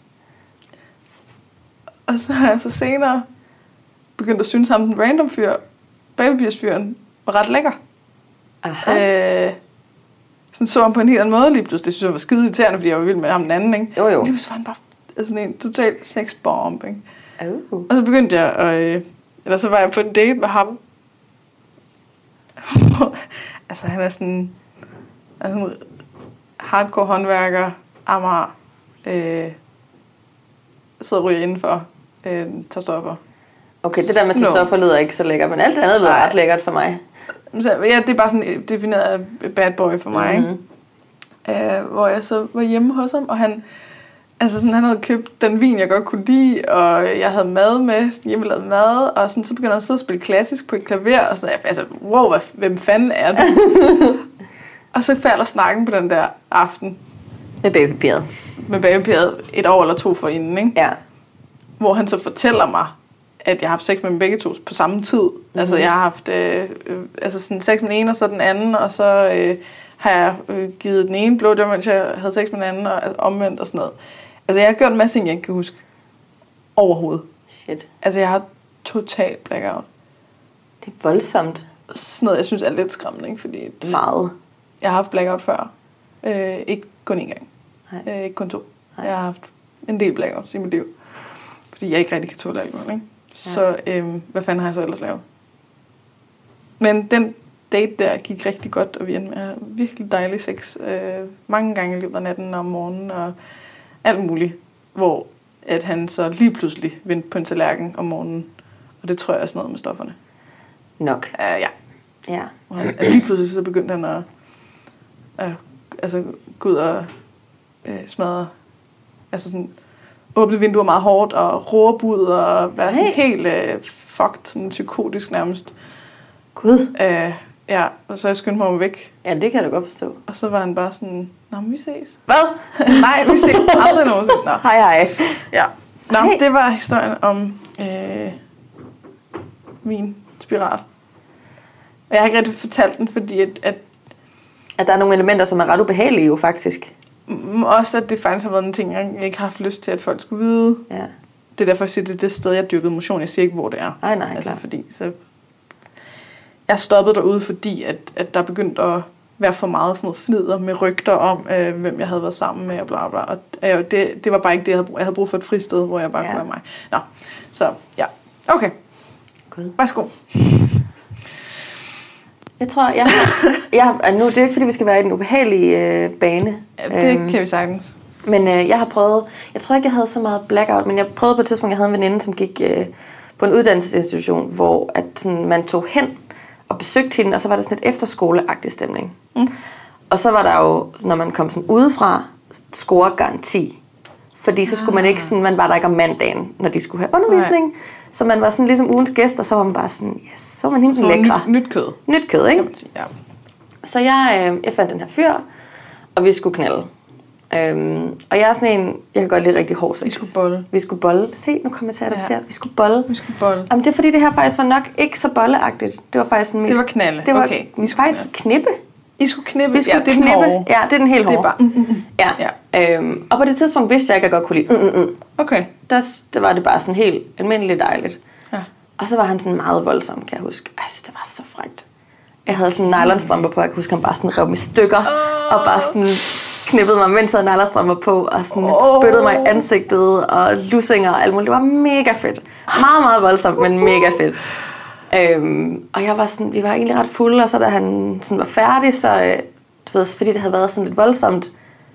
A: Og så har jeg så senere begyndt at synes, ham den random fyr, babypirsfyren, var ret lækker.
B: Aha.
A: Øh, sådan så ham på en helt anden måde lige pludselig. Det synes jeg var skide irriterende, fordi jeg var vild med ham den anden, ikke?
B: Jo, jo.
A: Lige pludselig var han bare sådan en total sexbomb, ikke?
B: Uh.
A: Og så begyndte jeg, og, øh, eller så var jeg på en date med ham. Altså, han er sådan, altså, en hardcore håndværker, Amager øh, sidder og ryger indenfor, øh, tager stoffer.
B: Okay, det der med at tage stoffer lyder ikke så lækkert, men alt det andet lyder ret lækkert for mig.
A: Så, ja, det er bare sådan defineret af bad boy for mig. Mm-hmm. Øh, hvor jeg så var hjemme hos ham, og han, altså sådan, han havde købt den vin, jeg godt kunne lide, og jeg havde mad med, sådan hjemmelavet mad, og sådan, så begyndte han at sidde og spille klassisk på et klaver, og sådan, altså, wow, hvad, hvem fanden er du? Og så falder snakken på den der aften.
B: Med babypapiret.
A: Med babypapiret et år eller to forinden, ikke?
B: Ja.
A: Hvor han så fortæller mig, at jeg har haft sex med dem begge to på samme tid. Mm-hmm. Altså, jeg har haft øh, øh, altså sådan sex med den ene, og så den anden, og så øh, har jeg øh, givet den ene blowjob, mens jeg havde sex med den anden, og altså, omvendt og sådan noget. Altså, jeg har gjort en masse ting, jeg ikke kan huske. Overhovedet.
B: Shit.
A: Altså, jeg har totalt blackout.
B: Det er voldsomt.
A: Sådan noget, jeg synes er lidt skræmmende, ikke? Fordi et,
B: meget.
A: Jeg har haft blackout før. Øh, ikke kun én gang.
B: Nej.
A: Øh, ikke kun to.
B: Nej.
A: Jeg har haft en del blackouts i mit liv. Fordi jeg ikke rigtig kan tåle alkohol, ikke? Ja. Så øh, hvad fanden har jeg så ellers lavet? Men den date der gik rigtig godt, og vi endte med at have virkelig dejlig sex. Øh, mange gange i løbet af natten og om morgenen og alt muligt. Hvor at han så lige pludselig vendte på en tallerken om morgenen. Og det tror jeg er sådan noget med stofferne.
B: Nok.
A: Uh, ja.
B: Ja.
A: Og han, lige pludselig så begyndte han at, at altså, gå ud og øh, smadre, altså sådan, åbne vinduer meget hårdt og råbe ud og være sådan hey. helt øh, fucked, sådan psykotisk nærmest.
B: Gud.
A: Øh, ja, og så jeg skyndte mig om væk.
B: Ja, det kan jeg da godt forstå.
A: Og så var han bare sådan, nå, men vi ses. Hvad? Nej, vi ses aldrig nogensinde. Nå.
B: Hej, hej.
A: Ja. Nå,
B: Hej.
A: Det var historien om øh, min spiral. Og jeg har ikke rigtig fortalt den, fordi at, at
B: At der er nogle elementer, som er ret ubehagelige jo faktisk.
A: også at det faktisk har været en ting, jeg ikke har haft lyst til, at folk skulle vide.
B: Ja.
A: Det er derfor, jeg siger, det er det sted, jeg dyrkede motion. Jeg siger ikke, hvor det er.
B: Nej, nej,
A: altså,
B: klar.
A: fordi, så jeg stoppede derude, fordi at, at der begyndte at være for meget sådan noget fnider med rygter om, øh, hvem jeg havde været sammen med og bla bla. Og øh, det, det var bare ikke det, jeg havde brug. Jeg havde brug for et fristed, hvor jeg bare ja. kunne være mig. Nå, så ja. Okay.
B: God.
A: Værsgo.
B: Jeg tror, jeg har, jeg har, nu det er ikke fordi vi skal være i den ubehagelige øh, bane.
A: Ja, det øhm, kan vi sagtens.
B: Men øh, jeg har prøvet, jeg tror ikke jeg havde så meget blackout, men jeg prøvede på et tidspunkt, jeg havde en veninde, som gik øh, på en uddannelsesinstitution, hvor at, sådan, man tog hen og besøgte hende, og så var der sådan et efterskoleagtig stemning. Mm. Og så var der jo, når man kom sådan udefra, scoregaranti. Fordi så skulle man ikke sådan, man var der ikke om mandagen, når de skulle have undervisning. Nej. Så man var sådan ligesom ugens gæst, og så var man bare sådan, yes, så var man helt lækre.
A: Nyt, nyt kød.
B: Nyt kød, ikke?
A: Kan man sige, ja.
B: Så jeg, øh, jeg fandt den her fyr, og vi skulle knalde. Øhm, og jeg er sådan en, jeg kan godt lide rigtig hård sex.
A: Vi skulle bolle.
B: Vi skulle bolle. Se, nu kommer jeg til at adoptere. Ja. Vi skulle bolle.
A: Vi skulle bolle.
B: Jamen, det er fordi, det her faktisk var nok ikke så bolleagtigt. Det var faktisk sådan mest...
A: Det var knalde.
B: Det var,
A: okay.
B: Vi skulle faktisk knippe.
A: I skulle knippe?
B: Vi skulle
A: ja, det er
B: knippe.
A: den hårde.
B: Ja, det er den helt hårde.
A: Det er bare... Mm, mm, mm.
B: Ja. ja. Øhm, og på det tidspunkt vidste jeg ikke, at jeg godt kunne lide. Mm, mm, mm.
A: Okay.
B: Der, der var det bare sådan helt almindeligt dejligt.
A: Ja.
B: Og så var han sådan meget voldsom, kan jeg huske. Jeg synes, det var så frækt. Jeg havde sådan nylonstrømper på. Jeg kan huske, han bare sådan rev mig i stykker. Oh. Og bare sådan knippede mig, mens jeg havde nylonstrømper på. Og sådan oh. spyttede mig i ansigtet. Og lussinger og alt muligt. Det var mega fedt. Meget, meget voldsomt, men mega fedt. Øhm, og jeg var sådan, vi var egentlig ret fulde. Og så da han sådan var færdig, så du ved, fordi det havde været sådan lidt voldsomt,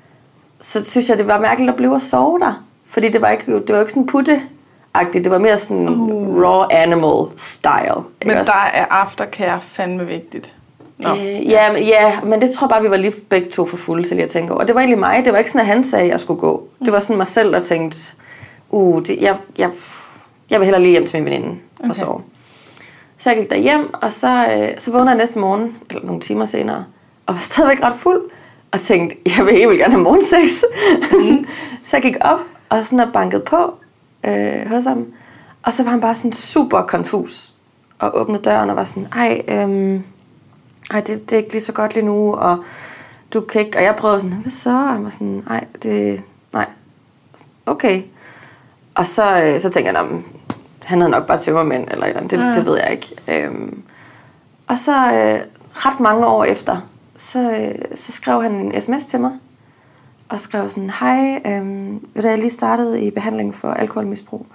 B: så synes jeg, det var mærkeligt at blive at sove der. Fordi det var ikke, det var ikke sådan putte-agtigt. Det var mere sådan uh. raw animal style.
A: Men der er aftercare fandme vigtigt.
B: No. Øh, ja, men, ja, men det tror jeg bare, vi var lige begge to for fulde til lige at tænke over. Og det var egentlig mig. Det var ikke sådan, at han sagde, at jeg skulle gå. Det var sådan mig selv, der tænkte, uh, det, jeg, jeg, jeg vil hellere lige hjem til min veninde okay. og sove. Så jeg gik derhjem, og så, øh, så vågnede jeg næste morgen, eller nogle timer senere, og var stadigvæk ret fuld, og tænkte, jeg vil helt vildt gerne have morgensex. Mm. Så jeg gik op, og sådan og bankede på øh, hos ham, og så var han bare sådan super konfus, og åbnede døren og var sådan, ej, øhm, ej det, det er ikke lige så godt lige nu, og du kan ikke, og jeg prøvede sådan, hvad så? Og han var sådan, ej, det, nej, okay. Og så, øh, så tænkte jeg, han havde nok bare tømmermænd, eller et eller andet, det, ja. det ved jeg ikke. Øhm, og så øh, ret mange år efter, Så, øh, så skrev han en sms til mig, og skrev sådan, hej, øh, da jeg lige startede i behandling for alkoholmisbrug.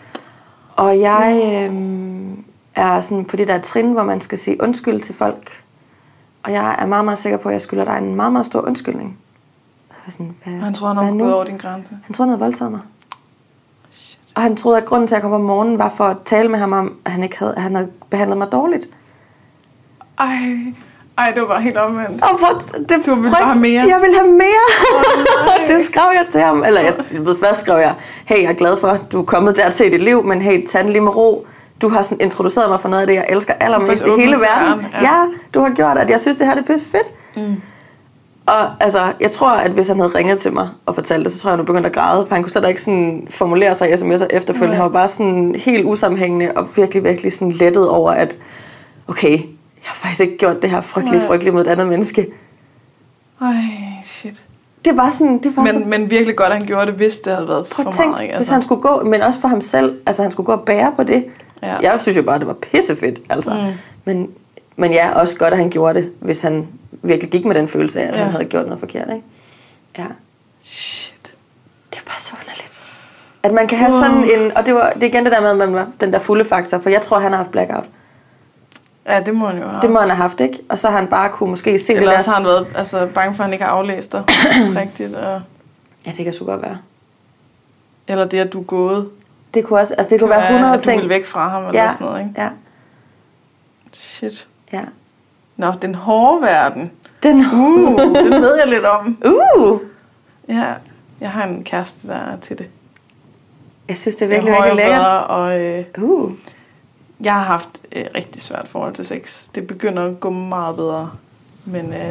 B: Og jeg øh, er sådan på det der trin, hvor man skal sige undskyld til folk. Og jeg er meget, meget sikker på, at jeg skylder dig en meget, meget stor undskyldning. var sådan, hvad,
A: han troede, han havde gået over din grænse.
B: Han troede, han havde voldtaget mig. Shit. Og han troede, at grunden til, at jeg kom om morgenen, var for at tale med ham om, at han, ikke havde, at han havde behandlet mig dårligt.
A: Ej, ej, det var bare helt omvendt.
B: Og for, det,
A: du ville bare have mere.
B: Jeg ville have mere. Oh, det skrev jeg til ham. Eller jeg, jeg ved, først skrev jeg, hey, jeg er glad for, at du er kommet der til i dit liv, men hey, tag den lige med ro. Du har sådan introduceret mig for noget af det, jeg elsker allermest i hele verden. Ja. ja, du har gjort, at jeg synes, det her det er pisse fedt. Mm. Og altså, jeg tror, at hvis han havde ringet til mig og fortalt det, så tror jeg, at han begyndte at græde. For han kunne slet ikke sådan formulere sig i sms'er efterfølgende. Han var bare sådan helt usammenhængende og virkelig, virkelig sådan lettet over, at okay, jeg har faktisk ikke gjort det her frygteligt, frygteligt mod et andet menneske.
A: Ej, shit.
B: Det var sådan, det var
A: men,
B: så...
A: men virkelig godt, at han gjorde det, hvis det havde været for
B: tænk,
A: meget. Ikke? Altså.
B: Hvis han skulle gå, men også for ham selv, altså han skulle gå og bære på det. Ja. Jeg synes jo bare, det var pissefedt, altså. Mm. Men, men ja, også godt, at han gjorde det, hvis han virkelig gik med den følelse af, at ja. han havde gjort noget forkert, ikke? Ja.
A: Shit.
B: Det er bare så underligt. At man kan have wow. sådan en, og det var det er igen det der med, at man var den der fulde faktor, for jeg tror, han har haft blackout.
A: Ja, det må han jo have.
B: Det må han have haft, ikke? Og så har han bare kunne måske se
A: eller
B: det der...
A: Eller så har han været altså, bange for, at han ikke har aflæst dig rigtigt. Og...
B: Ja, det kan sgu godt være.
A: Eller det, at du er gået.
B: Det kunne også, altså det kunne være hundrede ting.
A: At du ville væk fra ham, eller
B: ja,
A: sådan noget, ikke?
B: Ja.
A: Shit.
B: Ja.
A: Nå, den hårde verden.
B: Den
A: uh, det ved jeg lidt om.
B: Uh.
A: Ja, jeg har en kæreste, der er til det.
B: Jeg synes, det er virkelig, virkelig lækkert.
A: Og øh,
B: uh.
A: jeg har haft et øh, rigtig svært forhold til sex. Det begynder at gå meget bedre. Men øh,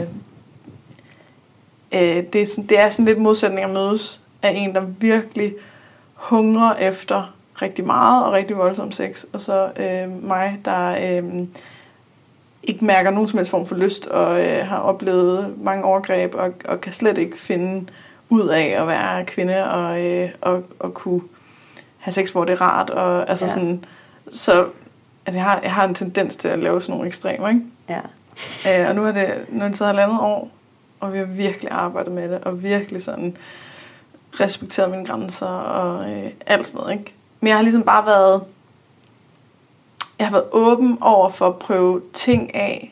A: øh, det, er sådan, det er sådan lidt modsætning at mødes af en, der virkelig hungrer efter rigtig meget og rigtig voldsom sex. Og så øh, mig, der... Øh, ikke mærker nogen som helst form for lyst, og øh, har oplevet mange overgreb, og, og kan slet ikke finde ud af at være kvinde, og, øh, og, og kunne have sex, hvor det er rart. Og, altså ja. sådan, så altså, jeg, har, jeg har en tendens til at lave sådan nogle ekstremer, ikke?
B: Ja.
A: Øh, og nu er det, nu er det taget halvandet år, og vi har virkelig arbejdet med det, og virkelig sådan respekteret mine grænser, og øh, alt sådan noget, ikke? Men jeg har ligesom bare været... Jeg har været åben over for at prøve ting af.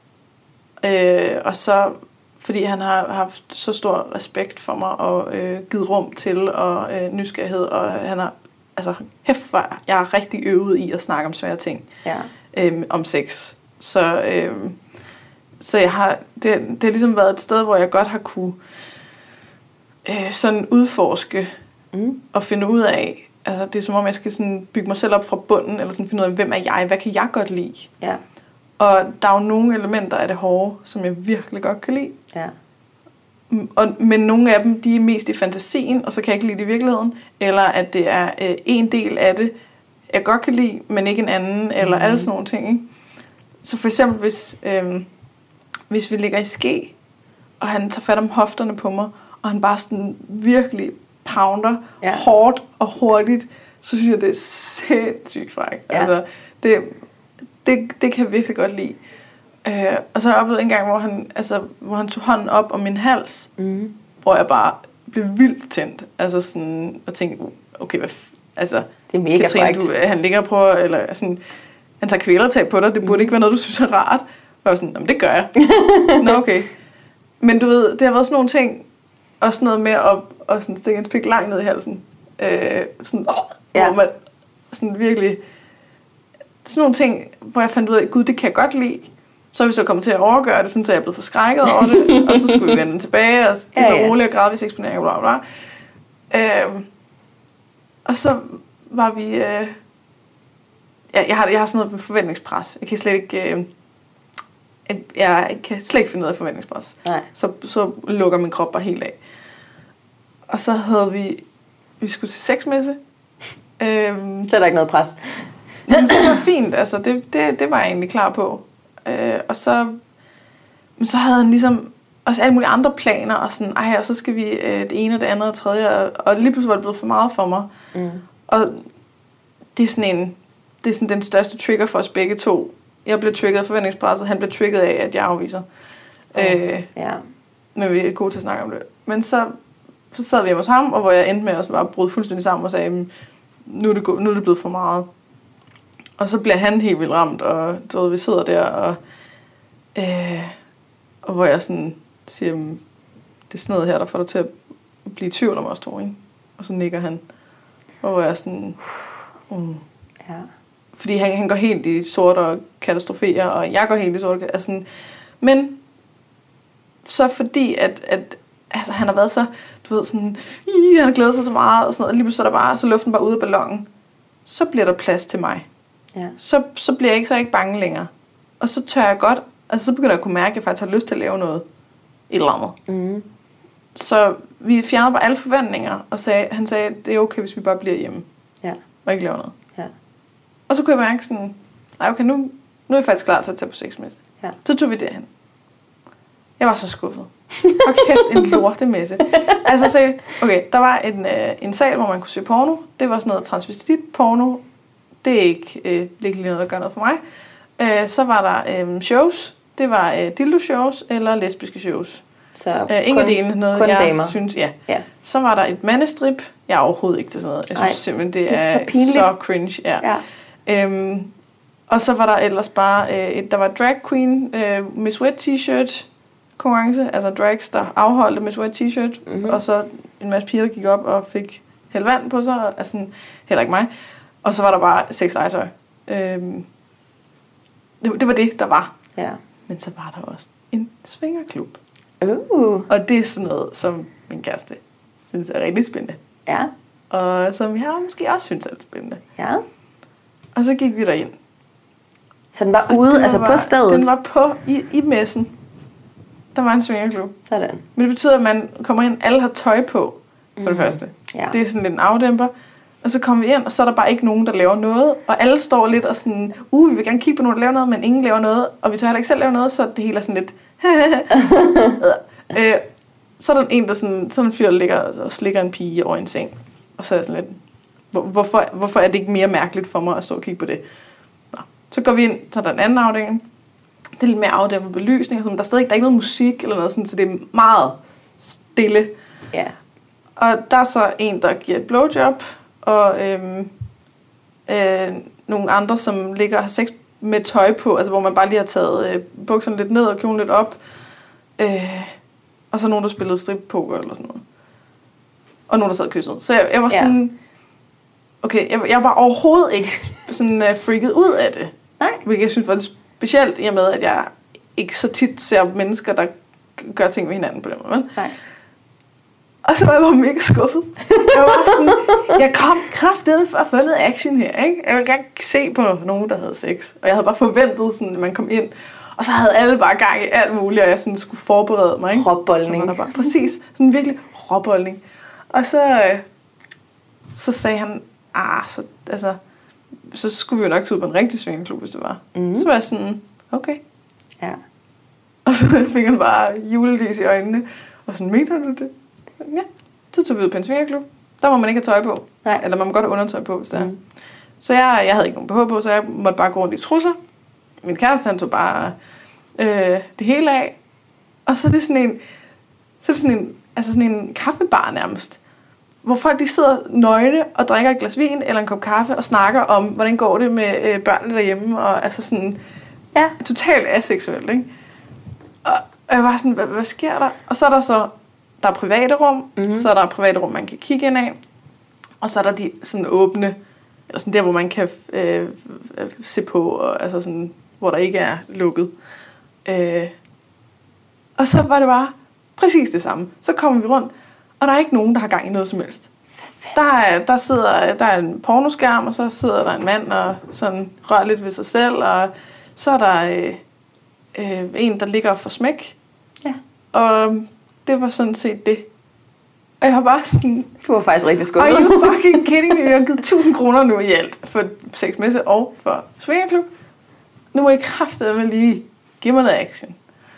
A: Øh, og så, fordi han har haft så stor respekt for mig, og øh, givet rum til, og øh, nysgerrighed, og han har, altså, hæft var, jeg er rigtig øvet i at snakke om svære ting.
B: Ja.
A: Øh, om sex. Så, øh, så jeg har, det, det har ligesom været et sted, hvor jeg godt har kunne øh, sådan udforske, mm. og finde ud af, altså, det er som om, jeg skal sådan bygge mig selv op fra bunden, eller sådan finde ud af, hvem er jeg? Hvad kan jeg godt lide?
B: Ja.
A: Og der er jo nogle elementer af det hårde, som jeg virkelig godt kan lide.
B: Ja.
A: Og, men nogle af dem, de er mest i fantasien, og så kan jeg ikke lide det i virkeligheden. Eller at det er øh, en del af det, jeg godt kan lide, men ikke en anden, eller mm. alle sådan nogle ting. Ikke? Så for eksempel, hvis, øh, hvis vi ligger i ske, og han tager fat om hofterne på mig, og han bare sådan virkelig pounder ja. hårdt og hurtigt, så synes jeg, det er sindssygt frækt. Ja. Altså, det, det, det kan jeg virkelig godt lide. Øh, og så har jeg oplevet en gang, hvor han, altså, hvor han tog hånden op om min hals, mm. hvor jeg bare blev vildt tændt. Altså sådan, og tænkte, okay, hvad f- altså,
B: det er mega
A: Katrine, du, han ligger og prøver, eller sådan, han tager kvælertag på dig, det burde mm. ikke være noget, du synes er rart. Og jeg var sådan, jamen det gør jeg. Nå, okay. Men du ved, det har været sådan nogle ting, også noget med at, at sådan stikke en pik langt ned i halsen. Øh, sådan, åh, ja. Hvor man sådan virkelig... Sådan nogle ting, hvor jeg fandt ud af, gud, det kan jeg godt lide. Så er vi så kommet til at overgøre det, sådan, så jeg er blevet forskrækket over det. Og så skulle vi vende tilbage, og det var ja, ja. roligt og gradvis eksponering, og bla bla. Øh, og så var vi... Øh, ja, jeg, har, jeg har sådan noget med forventningspres. Jeg kan slet ikke... Øh, jeg kan slet ikke finde ud af forventningspres.
B: Nej.
A: Så, så lukker min krop bare helt af. Og så havde vi... Vi skulle til sexmesse. Øhm,
B: så er der ikke noget pres.
A: Jamen, det var fint. Altså, det, det, det var jeg egentlig klar på. Øh, og så... Men så havde han ligesom... Også alle mulige andre planer. Og sådan, ej, og så skal vi øh, det ene, det andet og det tredje. Og, og lige pludselig var det blevet for meget for mig. Mm. Og det er sådan en... Det er sådan den største trigger for os begge to. Jeg blev trigget af forventningspresset. Han blev trigget af, at jeg afviser.
B: Oh, øh, ja.
A: Men vi er gode til at snakke om det. Men så... Så sad vi hjemme hos ham, og hvor jeg endte med at bare bryde fuldstændig sammen og sagde, nu er det, go- nu er det blevet for meget. Og så bliver han helt vildt ramt, og du ved, vi sidder der, og, øh, og hvor jeg sådan siger, det er sådan noget her, der får dig til at blive i tvivl om os to, ikke? Og så nikker han. Og jeg er sådan... Mm.
B: Ja.
A: Fordi han, han går helt i sort og katastroferer, og jeg går helt i sort. Altså sådan, men så fordi, at, at altså, han har været så, du ved, sådan, han har glædet sig så meget, og sådan noget, og lige pludselig er der bare, så luften bare ude af ballonen, så bliver der plads til mig.
B: Ja.
A: Så, så bliver jeg ikke, så er jeg ikke bange længere. Og så tør jeg godt, altså så begynder jeg at kunne mærke, at jeg faktisk har lyst til at lave noget, et eller andet.
B: Mm.
A: Så vi fjernede bare alle forventninger, og sagde, han sagde, det er okay, hvis vi bare bliver hjemme.
B: Ja.
A: Og ikke laver noget.
B: Ja.
A: Og så kunne jeg mærke sådan, nej okay, nu, nu er jeg faktisk klar til at tage på sexmesse.
B: Ja.
A: Så tog vi derhen. Jeg var så skuffet. Og kæft, en lortemesse. Altså, så, okay, der var en, øh, en sal, hvor man kunne se porno. Det var sådan noget transvestit porno. Det er ikke, øh, det er ikke lige noget, der gør noget for mig. Øh, så var der øh, shows. Det var øh, dildo-shows eller lesbiske shows.
B: Så
A: øh, ingen del noget,
B: kun
A: jeg
B: damer.
A: synes, ja.
B: Ja.
A: Så var der et mandestrip. Jeg er overhovedet ikke til sådan noget. Jeg synes Ej, simpelthen, det, det er, er så, pinligt. så cringe. Ja. Ja. Øhm, og så var der ellers bare, øh, et, der var drag queen, øh, Miss Wet t-shirt konkurrence, altså drags, der afholdte Miss Wet t-shirt, mm-hmm. og så en masse piger, der gik op og fik hældt vand på sig, altså heller ikke mig. Og så var der bare seks legetøj. Øhm, det, det var det, der var.
B: Ja.
A: Men så var der også en svingerklub.
B: Uh.
A: Og det er sådan noget, som min kæreste synes er rigtig spændende.
B: Ja.
A: Og som jeg måske også synes er lidt spændende.
B: Ja.
A: Og så gik vi derind.
B: Så den var ude, altså
A: var,
B: på stedet?
A: Den var på, i, i messen. Der var en svingerklub.
B: Sådan.
A: Men det betyder, at man kommer ind, alle har tøj på, for mm. det første.
B: Ja.
A: Det er sådan lidt en afdæmper. Og så kommer vi ind, og så er der bare ikke nogen, der laver noget. Og alle står lidt og sådan, uh, vi vil gerne kigge på nogen, der laver noget, men ingen laver noget. Og vi tør heller ikke selv lave noget, så det hele er sådan lidt... øh, så er der en, der sådan, sådan en fyr, der ligger og slikker en pige over en seng. Og så er jeg sådan lidt, hvor, hvorfor, hvorfor er det ikke mere mærkeligt for mig at stå og kigge på det? Nå. Så går vi ind, så er der en anden afdeling. Det er lidt mere afdæmpet belysning. Der er stadig der er ikke noget musik eller noget sådan, så det er meget stille.
B: Ja.
A: Og der er så en, der giver et blowjob, og øhm, øh, nogle andre, som ligger og har sex med tøj på, altså hvor man bare lige har taget øh, bukserne lidt ned og kjolen lidt op. Øh, og så nogen, der spillede strip-poker eller sådan noget. Og nogen, der sad og kyssede. Så jeg, jeg var sådan... Ja. Okay, jeg, jeg var overhovedet ikke sådan uh, freaket ud af det.
B: Nej.
A: Hvilket jeg synes var specielt, i og med, at jeg ikke så tit ser mennesker, der gør ting med hinanden på den måde.
B: Nej.
A: Og så var jeg bare mega skuffet. Jeg var sådan, jeg kom kraftedeme for at få noget action her, ikke? Jeg ville gerne se på nogen, der havde sex. Og jeg havde bare forventet, sådan, at man kom ind. Og så havde alle bare gang i alt muligt, og jeg sådan skulle forberede mig, ikke?
B: Råboldning.
A: Så var der bare, præcis, sådan virkelig råboldning. Og så, øh, så sagde han, ah, så, altså, så skulle vi jo nok tage ud på en rigtig svingerklub, hvis det var. Mm. Så var jeg sådan, okay.
B: Ja.
A: Og så fik han bare julelys i øjnene. Og sådan, mener du det? Ja. Så tog vi ud på en svingerklub. Der må man ikke have tøj på.
B: Nej.
A: Eller man må godt have undertøj på, hvis det er.
B: Mm.
A: Så jeg, jeg havde ikke nogen behov på, så jeg måtte bare gå rundt i trusser. Min kæreste, han tog bare øh, det hele af. Og så er det sådan en, så er det sådan en, altså sådan en kaffebar nærmest. Hvor folk de sidder nøgne og drikker et glas vin eller en kop kaffe og snakker om, hvordan går det med øh, børnene derhjemme. Og altså sådan,
B: ja.
A: Totalt aseksuelt, ikke? Og, og jeg var sådan, hvad, hvad sker der? Og så er der så, der er private rum, mm-hmm. så er der private rum, man kan kigge ind af. Og så er der de sådan åbne, eller sådan der, hvor man kan øh, øh, se på, og, altså sådan, hvor der ikke er lukket. Øh, og så var det bare præcis det samme. Så kommer vi rundt, og der er ikke nogen, der har gang i noget som helst. Der er, der sidder, der er en pornoskærm, og så sidder der en mand og sådan rører lidt ved sig selv, og så er der øh, øh, en, der ligger for smæk.
B: Ja.
A: Og det var sådan set det. Og jeg har bare sådan...
B: Du var faktisk rigtig skuffet.
A: Are you fucking kidding me? Jeg har givet tusind kroner nu i alt for sexmesse og for svingerklub. Nu må I kraftedeme lige give mig noget action.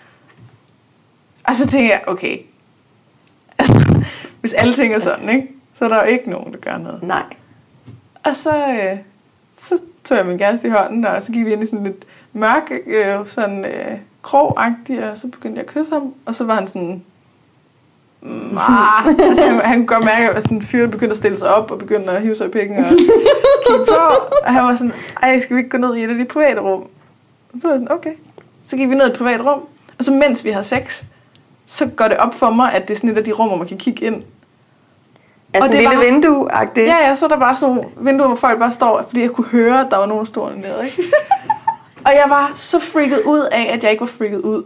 A: Og så tænker jeg, okay. Altså, hvis alle tænker sådan, ikke? Så er der jo ikke nogen, der gør noget.
B: Nej.
A: Og så, øh, så tog jeg min kæreste i hånden, og så gik vi ind i sådan lidt mørk, øh, sådan øh, krog-agtigt, og så begyndte jeg at kysse ham. Og så var han sådan... Mm, ah, altså, han, han kunne godt mærke, at sådan en fyr begyndte at stille sig op, og begyndte at hive sig i pikken og kigge på. Og han var sådan, ej, skal vi ikke gå ned i et af de private rum? Og så var jeg sådan, okay. Så gik vi ned i et privat rum, og så mens vi havde sex, så går det op for mig, at det er sådan et af de rum, hvor man kan kigge ind.
B: Altså et lille vindue-agtigt?
A: Ja, ja, så er der bare sådan nogle vinduer, hvor folk bare står, fordi jeg kunne høre, at der var nogen, der stod nede, ikke? Og jeg var så freaket ud af, at jeg ikke var freaket ud.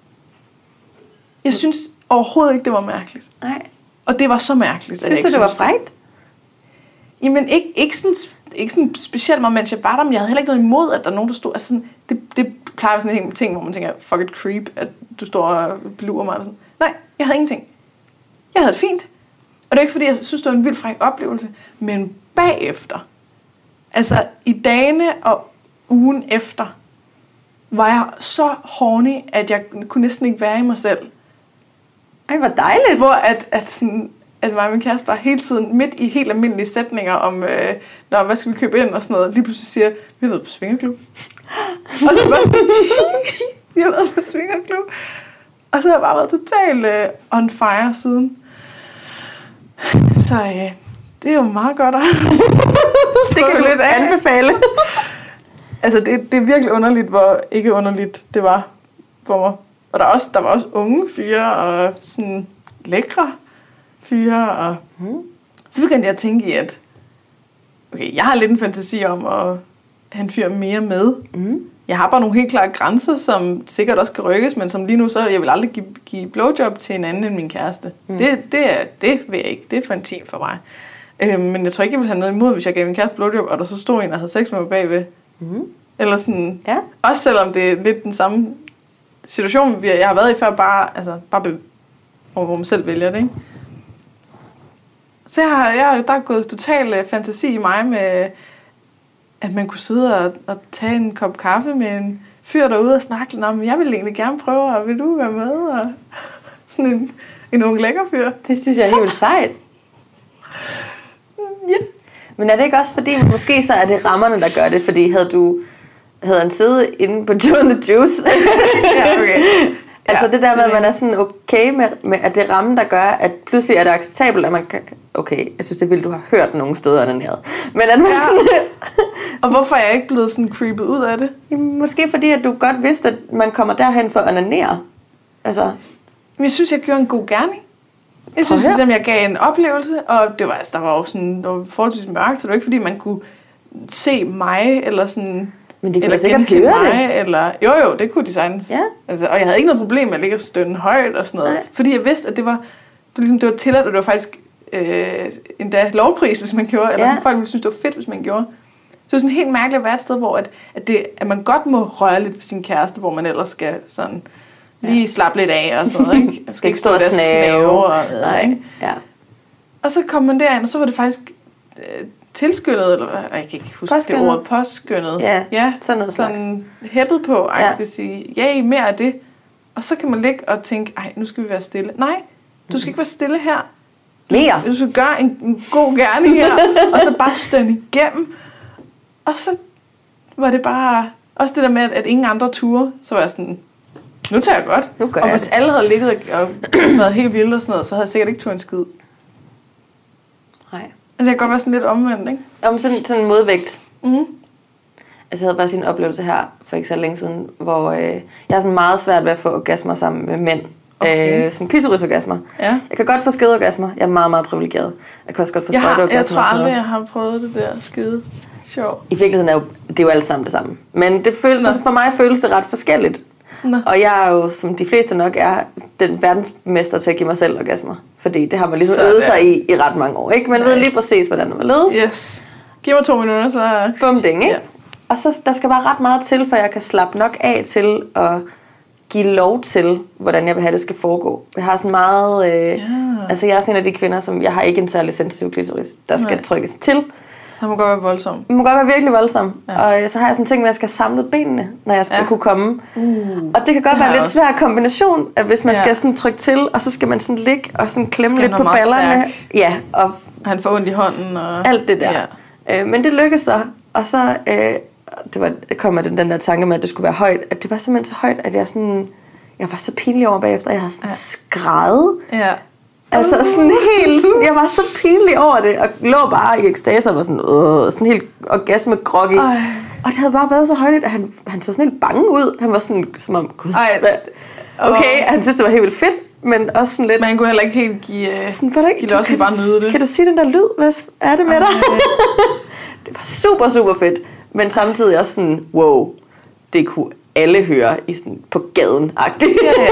A: Jeg synes overhovedet ikke, det var mærkeligt.
B: Nej.
A: Og det var så mærkeligt.
B: Synes du, det var frækt?
A: Jamen, ikke, ikke, sådan, ikke sådan specielt mig, mens jeg var der, men jeg havde heller ikke noget imod, at der er nogen, der stod... Altså sådan, det, det plejer sådan en ting, hvor man tænker, fuck it, creep, at du står og belurer mig. Eller sådan. Nej, jeg havde ingenting. Jeg havde det fint. Og det er ikke, fordi jeg synes, det var en vild fræk oplevelse, men bagefter, altså i dagene og ugen efter, var jeg så horny, at jeg kunne næsten ikke være i mig selv.
B: Ej, hvor dejligt.
A: Hvor at, at, sådan, at mig og min kæreste bare hele tiden, midt i helt almindelige sætninger om, øh, Nå, hvad skal vi købe ind og sådan noget, lige pludselig siger, vi har været på svingerklub. Og så var sådan, vi har været på svingerklub. Og så har jeg bare været totalt øh, on fire siden. Så øh, det er jo meget godt at
B: det kan du lidt anbefale.
A: Altså det, det er virkelig underligt, hvor ikke underligt det var for mig. Og der, også, der var også unge fyre og sådan lækre fyre. Og mm. Så begyndte jeg at tænke i, at okay, jeg har lidt en fantasi om at have en fyr mere med. Mm. Jeg har bare nogle helt klare grænser, som sikkert også kan rykkes, men som lige nu så, jeg vil aldrig give, give blowjob til en anden end min kæreste. Mm. Det, det, er, det vil jeg ikke. Det er for intimt for mig. Øhm, men jeg tror ikke, jeg ville have noget imod, hvis jeg gav min kæreste blowjob, og der så stod en, der havde sex med mig bagved. Mm. Eller sådan. Ja. Også selvom det er lidt den samme situation, jeg har været i før, bare, altså, bare be, hvor man selv vælger det, ikke? Så jeg har, jeg, der er gået total fantasi i mig med, at man kunne sidde og, og tage en kop kaffe med en fyr derude og snakke lidt om, jeg vil egentlig gerne prøve, og vil du være med? Og sådan en, en ung lækker fyr.
B: Det synes jeg er helt sejt.
A: Ja.
B: Men er det ikke også fordi, måske så er det rammerne, der gør det? Fordi havde du havde han siddet inde på Joe and the Juice?
A: Ja, okay.
B: Altså ja, det der med, at man er sådan okay med, med, at det er rammen, der gør, at pludselig er det acceptabelt, at man kan... Okay, jeg synes, det er vildt, du har hørt nogen steder onaneret. Men at man
A: ja.
B: sådan...
A: Og hvorfor er jeg ikke blevet sådan creepet ud af det?
B: Jamen, måske fordi, at du godt vidste, at man kommer derhen for at onanere. Altså...
A: Men jeg synes, jeg gjorde en god gerning. Jeg synes, at jeg gav en oplevelse, og det var, altså, der var jo sådan, der var forholdsvis mørkt, så det var ikke fordi, man kunne se mig, eller sådan...
B: Men de kunne
A: eller
B: sikkert høre
A: mig,
B: det.
A: Eller, jo jo, det kunne de sagtens.
B: Ja.
A: Altså, og jeg havde ikke noget problem med at ligge og stønne højt og sådan noget. Nej. Fordi jeg vidste, at det var, det var, ligesom, det var tilladt, og det var faktisk øh, endda lovpris, hvis man gjorde. Eller ja. Sådan, folk ville synes, det var fedt, hvis man gjorde. Så det var sådan helt mærkeligt at være et sted, hvor at, at, det, at man godt må røre lidt ved sin kæreste, hvor man ellers skal sådan lige ja. slappe lidt af og sådan noget. Ikke?
B: Man skal ikke stå og snave.
A: Og, Nej.
B: Ja.
A: Og så kom man derind, og så var det faktisk... Øh, tilskyndet, eller hvad? Jeg kan ikke huske påskyndet. Det ord, påskyndet.
B: Ja,
A: ja,
B: sådan noget slags.
A: Sådan hæppet på, ja. At sige, ja, mere af det. Og så kan man ligge og tænke, ej, nu skal vi være stille. Nej, du skal ikke være stille her.
B: Mere.
A: Du skal gøre en, en god gerning her, og så bare stønne igennem. Og så var det bare, også det der med, at ingen andre ture, så var jeg sådan, nu tager jeg godt.
B: Nu gør
A: og
B: jeg
A: hvis
B: det.
A: alle havde ligget og været helt vildt og sådan noget, så havde jeg sikkert ikke turde en skid.
B: Nej.
A: Altså, jeg kan godt være sådan lidt omvendt, ikke?
B: Om sådan, sådan en modvægt.
A: Mhm.
B: Altså, jeg havde faktisk en oplevelse her, for ikke så længe siden, hvor øh, jeg har sådan meget svært ved at få orgasmer sammen med mænd. Okay. Øh, sådan klitorisorgasmer. Ja. Jeg kan godt få skedeorgasmer. Jeg er meget, meget privilegeret. Jeg kan også godt få sprøjteorgasmer.
A: Jeg tror aldrig, jeg har prøvet det der skide. Sjov.
B: I virkeligheden er jo, det er jo alt sammen det samme. Men det føles, altså for mig føles det ret forskelligt. Nå. Og jeg er jo, som de fleste nok er, den verdensmester til at give mig selv orgasmer. Fordi det har man ligesom øvet sig i i ret mange år. Ikke? Man Nej. ved lige præcis, hvordan man ledes.
A: Yes. Giv mig to minutter, så...
B: Bum ding, ikke? Ja. Og så der skal bare ret meget til, for jeg kan slappe nok af til at give lov til, hvordan jeg vil have, det skal foregå. Jeg har sådan meget... Øh, ja. Altså, jeg er sådan en af de kvinder, som... Jeg har ikke en særlig sensitiv klitoris, der skal Nej. trykkes til.
A: Så må godt være voldsom.
B: Det må godt være virkelig voldsom. Ja. Og så har jeg sådan en ting med, at jeg skal samle benene, når jeg skal ja. kunne komme. Uh, og det kan godt det være en lidt også. svær kombination, at hvis man ja. skal sådan trykke til, og så skal man sådan ligge og sådan klemme lidt på ballerne. Stærk. Ja, og
A: han får ondt i hånden. Og...
B: alt det der. Ja. Øh, men det lykkedes så. Og så øh, det var, det kom med den, den der tanke med, at det skulle være højt. At det var simpelthen så højt, at jeg sådan... Jeg var så pinlig over bagefter. Jeg havde sådan ja. skrædet. Ja. Altså sådan helt, jeg var så pinlig over det, og lå bare i ekstase og var sådan, øh, sådan helt orgasme-groggy. Og det havde bare været så højt, at han, han så sådan helt bange ud. Han var sådan, som om, gud, okay, han synes det var helt vildt fedt. Men også sådan lidt...
A: Man kunne heller ikke helt give...
B: Sådan, for ikke,
A: give det også kan bare
B: du,
A: nyde det.
B: Kan du sige den der lyd? Hvad er det med dig? Det var super, super fedt. Men samtidig også sådan, wow, det kunne alle høre i sådan, på gaden-agtigt. Ja, ja.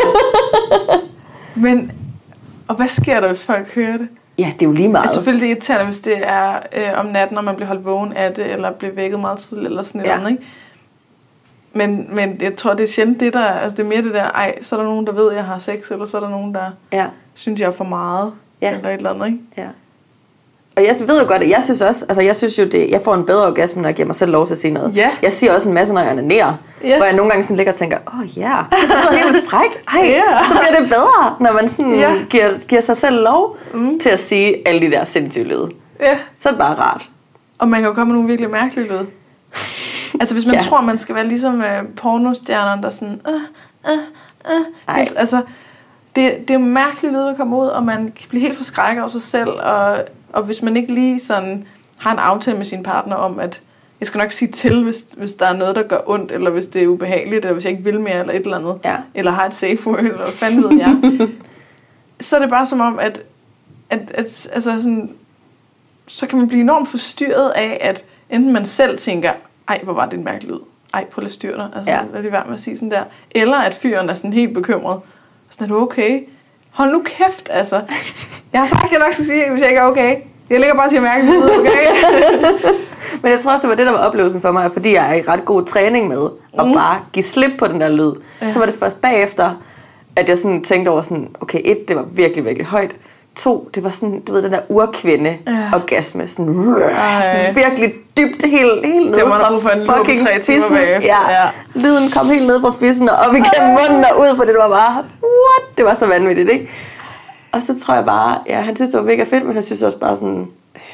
A: Men, og hvad sker der, hvis folk hører det?
B: Ja, det er jo lige meget.
A: Altså selvfølgelig det er irriterende, hvis det er øh, om natten, når man bliver holdt vågen af det, eller bliver vækket meget tidligt, eller sådan et
B: ja.
A: andet, ikke? Men, men jeg tror, det er sjældent det der, altså det er mere det der, ej, så er der nogen, der ved, at jeg har sex, eller så er der nogen, der
B: ja.
A: synes, jeg er for meget,
B: ja.
A: eller et eller andet, ikke?
B: Ja. Og jeg ved jo godt, at jeg synes også, altså jeg synes jo, det, jeg får en bedre orgasme, når jeg giver mig selv lov til at sige noget.
A: Ja.
B: Jeg siger også en masse, når jeg onanerer, ja. Hvor jeg nogle gange sådan ligger og tænker, åh oh, ja, yeah, det er helt fræk. Ej, yeah. Så bliver det bedre, når man sådan yeah. giver, giver sig selv lov mm. til at sige alle de der sindssyge lyde.
A: Ja.
B: Så er det bare rart.
A: Og man kan jo komme med nogle virkelig mærkelige lyde. Altså hvis man ja. tror, man skal være ligesom øh, pornostjernerne, der sådan, øh, øh, øh. Altså, altså det, det er mærkelige lyde, der kommer ud, og man kan blive helt forskrækket over sig selv, og, og hvis man ikke lige sådan har en aftale med sin partner om, at jeg skal nok sige til, hvis, hvis der er noget, der gør ondt, eller hvis det er ubehageligt, eller hvis jeg ikke vil mere, eller et eller andet,
B: ja.
A: eller har et safe word, eller hvad fanden ved jeg, så er det bare som om, at, at, at altså sådan, så kan man blive enormt forstyrret af, at enten man selv tænker, ej, hvor var det en mærkelig lyd. Ej, prøv at styre dig. Altså,
B: ja.
A: lad det være med at sige sådan der. Eller at fyren er sådan helt bekymret. Sådan, er du okay? Hold nu kæft, altså. Jeg har sagt, at jeg nok skal sige, hvis jeg ikke er okay. Jeg ligger bare til at mærke lyd, okay?
B: Men jeg tror også, det var det, der var oplevelsen for mig, fordi jeg er i ret god træning med at mm. bare give slip på den der lyd. Ja. Så var det først bagefter, at jeg sådan tænkte over sådan, okay, et, det var virkelig, virkelig højt. To, det var sådan, du ved, den der urkvinde-orgasme. Ja. Sådan, sådan virkelig dybt, helt, helt ned
A: fra fucking fissen.
B: Ja. Ja. Lyden kom helt ned fra fissen og op igennem munden og ud, for det var bare, what? Det var så vanvittigt, ikke? Og så tror jeg bare, ja, han synes, det var mega fedt, men han synes også bare sådan,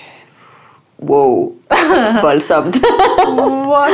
B: wow, voldsomt.
A: What?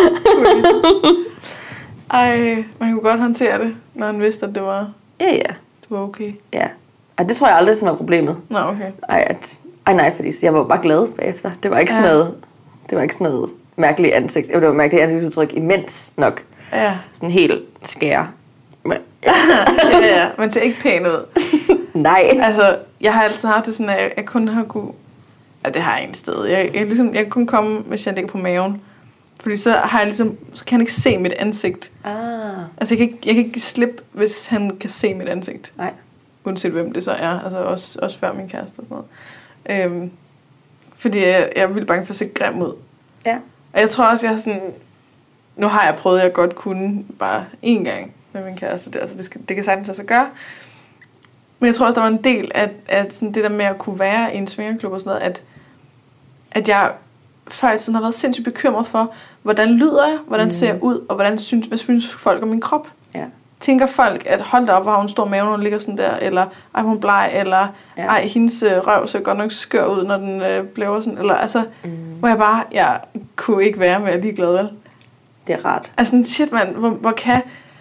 A: Ej, man kunne godt håndtere det, når han vidste, at det var,
B: ja, ja.
A: det var okay.
B: Ja. Ej, det tror jeg aldrig sådan var problemet.
A: Nå, okay.
B: Ej, at, ej, nej, fordi jeg var bare glad bagefter. Det var ikke sådan ja. noget, det var ikke sådan noget mærkeligt ansigt. Det var mærkeligt ansigtsudtryk imens nok.
A: Ja.
B: Sådan helt skære.
A: Men, ja, ja, men ser ikke pæn ud.
B: Nej.
A: Altså, jeg har altid haft det sådan, at jeg kun har kunne... Ja, det har jeg en sted. Jeg, jeg, ligesom, jeg kan kun komme, hvis jeg ligger på maven. Fordi så har jeg ligesom... Så kan han ikke se mit ansigt.
B: Ah.
A: Altså, jeg kan ikke, jeg kan ikke slippe, hvis han kan se mit ansigt.
B: Nej.
A: Uanset hvem det så er. Altså, også, også før min kæreste og sådan noget. Øhm, fordi jeg, jeg er vildt bange for at se grim ud.
B: Ja.
A: Og jeg tror også, jeg har sådan... Nu har jeg prøvet, at jeg godt kunne bare én gang med min kæreste. Det, altså, det, skal, det kan sagtens lade sig gøre. Men jeg tror også, der var en del af, af sådan det der med at kunne være i en svingerklub og sådan noget, at, at jeg før i tiden har været sindssygt bekymret for, hvordan lyder jeg, hvordan ser jeg ud, og hvordan synes, hvad synes folk om min krop.
B: Ja.
A: Tænker folk, at hold da op, hvor har hun stor mave, når hun ligger sådan der, eller ej, hun er bleg, eller ja. ej, hendes øh, røv ser godt nok skør ud, når den øh, bliver sådan, eller altså, mm. hvor jeg bare, jeg kunne ikke være med at ligeglad, vel?
B: Det er rart.
A: Altså, shit mand, hvor, hvor kan...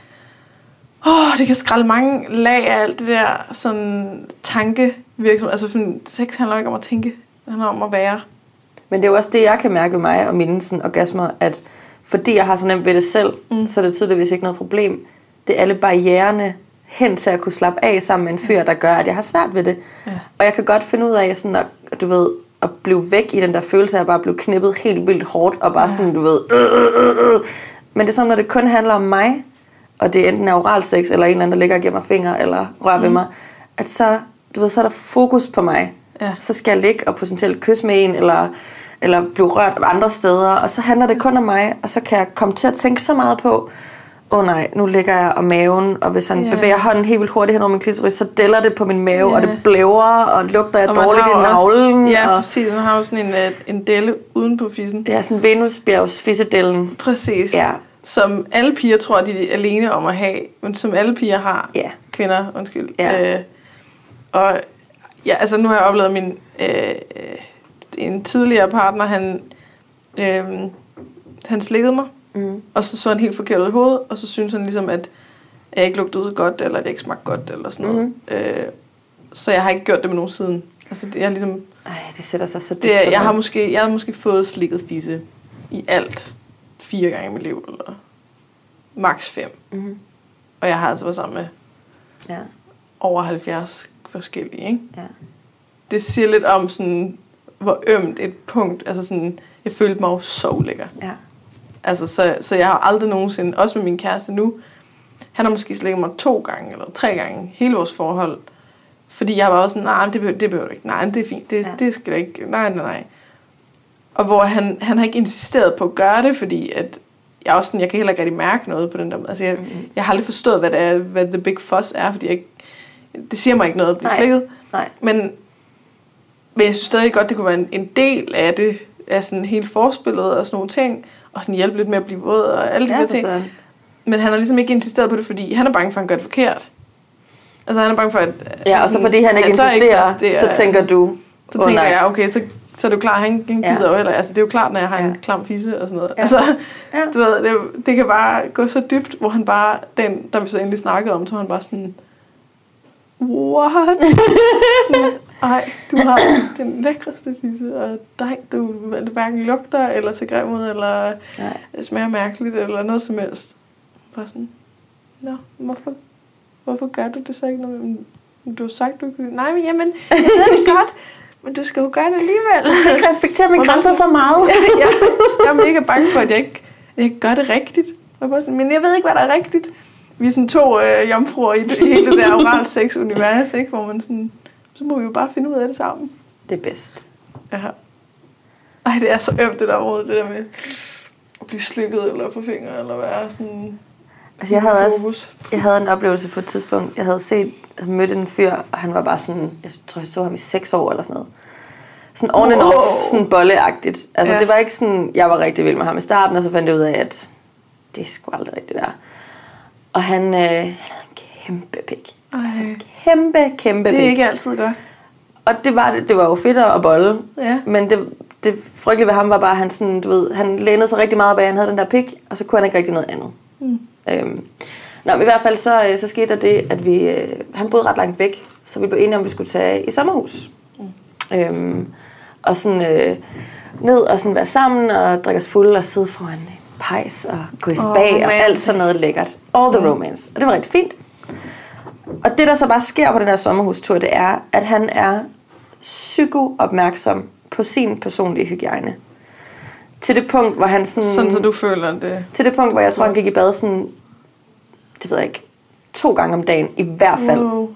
A: Åh, oh, det kan skrælle mange lag af alt det der sådan tankevirksomhed. Altså, sex handler ikke om at tænke, det handler om at være.
B: Men det er jo også det, jeg kan mærke mig og mine sådan, orgasmer, at fordi jeg har så nemt ved det selv, mm. så er det tydeligvis ikke noget problem. Det er alle barriererne hen til at kunne slappe af sammen med en fyr, der gør, at jeg har svært ved det. Ja. Og jeg kan godt finde ud af sådan at, du ved, at blive væk i den der følelse af at bare blive knippet helt vildt hårdt, og bare ja. sådan, du ved... Øh, øh, øh. Men det er sådan, når det kun handler om mig, og det er enten er oralsex, eller en eller anden, der ligger og giver mig fingre, eller rører mm. ved mig, at så, du ved, så er der fokus på mig. Ja. Så skal jeg ligge og potentielt kysse med en, eller, eller blive rørt andre steder, og så handler det kun om mig, og så kan jeg komme til at tænke så meget på, åh oh, nej, nu ligger jeg om maven, og hvis han yeah. bevæger hånden helt vildt hurtigt hen over min klitoris, så dælder det på min mave, yeah. og det blæver, og lugter jeg og dårligt i navlen.
A: Ja,
B: og,
A: præcis. Man har jo sådan en, en delle uden på fissen.
B: Ja, sådan Venusbjergs fissedellen.
A: Præcis.
B: Ja.
A: Som alle piger tror, de er alene om at have, men som alle piger har.
B: Yeah.
A: Kvinder, undskyld.
B: Yeah.
A: Øh, og ja, altså nu har jeg oplevet min øh, en tidligere partner, han, øh, han slikkede mig. Mm. Og så så han helt forkert ud i hovedet, og så synes han ligesom, at jeg ikke lugtede godt, eller at jeg ikke smagte godt, eller sådan noget. Mm. Øh, så jeg har ikke gjort det med nogen siden. Altså, det er ligesom...
B: Ej, det sætter sig så dybt.
A: Det, jeg, har måske, jeg har måske fået slikket fisse i alt fire gange i mit liv, eller maks fem. Mm. Og jeg har altså været sammen med
B: ja.
A: over halvfjerds forskellige, ikke?
B: Ja.
A: Det siger lidt om sådan, hvor ømt et punkt, altså sådan, jeg følte mig jo så ulækker.
B: Ja.
A: Altså, så, så jeg har aldrig nogensinde, også med min kæreste nu, han har måske slikket mig to gange, eller tre gange, hele vores forhold, fordi jeg var også sådan, nej, det behøver, det behøver ikke, nej, det er fint, det, ja. det skal da ikke, nej, nej, nej. Og hvor han, han har ikke insisteret på at gøre det, fordi at jeg også sådan, jeg kan heller ikke rigtig mærke noget på den der måde. Altså, jeg, mm-hmm. jeg har aldrig forstået, hvad det er, hvad the big fuss er, fordi jeg, det siger mig ikke noget at blive nej. slikket.
B: Nej.
A: Men, men jeg synes stadig godt, det kunne være en, en del af det, af sådan helt forspillet og sådan nogle ting, og sådan hjælpe lidt med at blive våd og alle de
B: ja,
A: her ting.
B: Sådan.
A: Men han har ligesom ikke insisteret på det, fordi han er bange for, at han gør det forkert. Altså han er bange for, at...
B: Ja, og så fordi han ikke han insisterer, ikke så tænker du...
A: Så tænker oh, jeg, okay, så, så er det jo klart, han, han gider ja. jo heller. Altså det er jo klart, når jeg har ja. en klam fisse og sådan noget. Ja. Altså, ja. du ved, det, det kan bare gå så dybt, hvor han bare, den, der vi så endelig snakkede om, så var han bare sådan... What? sådan, ej, du har den lækreste fisse, og dig, du hverken lugter, eller ser grim ud, eller nej. smager mærkeligt, eller noget som helst. Bare sådan, nå, hvorfor, hvorfor gør du det så ikke? Du har sagt, du ikke... Nej, men jamen, jeg ved det godt, men du skal jo gøre det alligevel.
B: Du skal ikke respektere mine grænser så meget.
A: ja, ja, jeg er mega bange for, at jeg ikke, jeg ikke gør det rigtigt. Og jeg sådan, men jeg ved ikke, hvad der er rigtigt. Vi er sådan to øh, jomfruer i, det, i hele det der oral sex univers, ikke? Hvor man sådan, så må vi jo bare finde ud af det sammen.
B: Det er bedst.
A: Ja. Ej, det er så ømt det der område, det der med at blive slikket eller på fingre, eller være sådan...
B: Altså jeg havde også, jeg havde en oplevelse på et tidspunkt, jeg havde set, jeg mødte en fyr, og han var bare sådan, jeg tror jeg så ham i seks år eller sådan noget. Sådan on and off, sådan bolleagtigt. Altså ja. det var ikke sådan, jeg var rigtig vild med ham i starten, og så fandt jeg ud af, at det skulle aldrig rigtig være. Og han, øh, han havde en kæmpe pik. Altså en kæmpe, kæmpe pik.
A: Det er ikke altid godt.
B: Og det var, det, det var jo fedt at bolle,
A: ja.
B: men det, det frygtelige ved ham var bare, at han, sådan, du ved, han lænede sig rigtig meget bag, han havde den der pik, og så kunne han ikke rigtig noget andet. Mm. Øhm. Nå, men i hvert fald så, så skete der det, at vi, øh, han boede ret langt væk, så vi blev enige om, at vi skulle tage i sommerhus. Mm. Øhm, og sådan øh, ned og sådan være sammen og drikke os fulde og sidde foran en pejs og gå i spa oh, og alt sådan noget lækkert. All the mm. romance. Og det var rigtig fint. Og det, der så bare sker på den der sommerhustur, det er, at han er psyko-opmærksom på sin personlige hygiejne. Til det punkt, hvor han sådan...
A: Sådan, så du føler det...
B: Til det punkt, hvor jeg tror, han gik i bad sådan... Det ved jeg ikke. To gange om dagen, i hvert fald. Wow.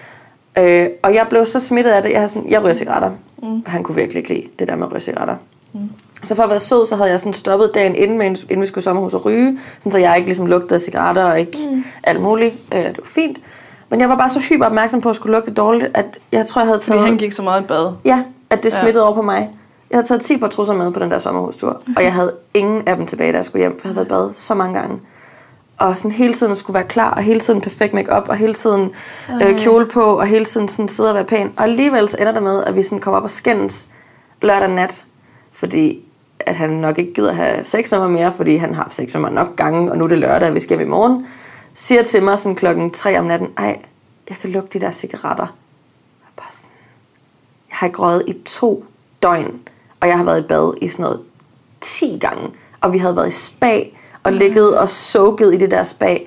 B: Øh, og jeg blev så smittet af det. Jeg, sådan, jeg ryger cigaretter. Mm. Og han kunne virkelig ikke lide det der med at ryge cigaretter. Mm. Så for at være sød, så havde jeg sådan stoppet dagen inden, med, inden vi skulle i sommerhus og ryge. Sådan, så jeg ikke ligesom lugtede af cigaretter og ikke mm. alt muligt. Øh, det var fint. Men jeg var bare så hyper opmærksom på at skulle lugte dårligt, at jeg tror, jeg havde taget...
A: Fordi han gik så meget i bad.
B: Ja, at det smittede ja. over på mig. Jeg havde taget ti par trusser med på den der sommerhustur, og jeg havde ingen af dem tilbage, da jeg skulle hjem, for jeg havde været i bad så mange gange. Og sådan hele tiden skulle være klar, og hele tiden perfekt make-up, og hele tiden øh, kjole på, og hele tiden sådan sidde og være pæn. Og alligevel så ender det med, at vi sådan kommer op og skændes lørdag nat, fordi at han nok ikke gider have sex med mig mere, fordi han har haft sex med mig nok gange, og nu er det lørdag, og vi skal hjem i morgen. Siger til mig sådan klokken tre om natten, ej, jeg kan lugte de der cigaretter. Jeg, bare sådan, jeg har ikke røget i to døgn, og jeg har været i bad i sådan noget ti gange, og vi havde været i spa, og ligget og soaket i det der spa.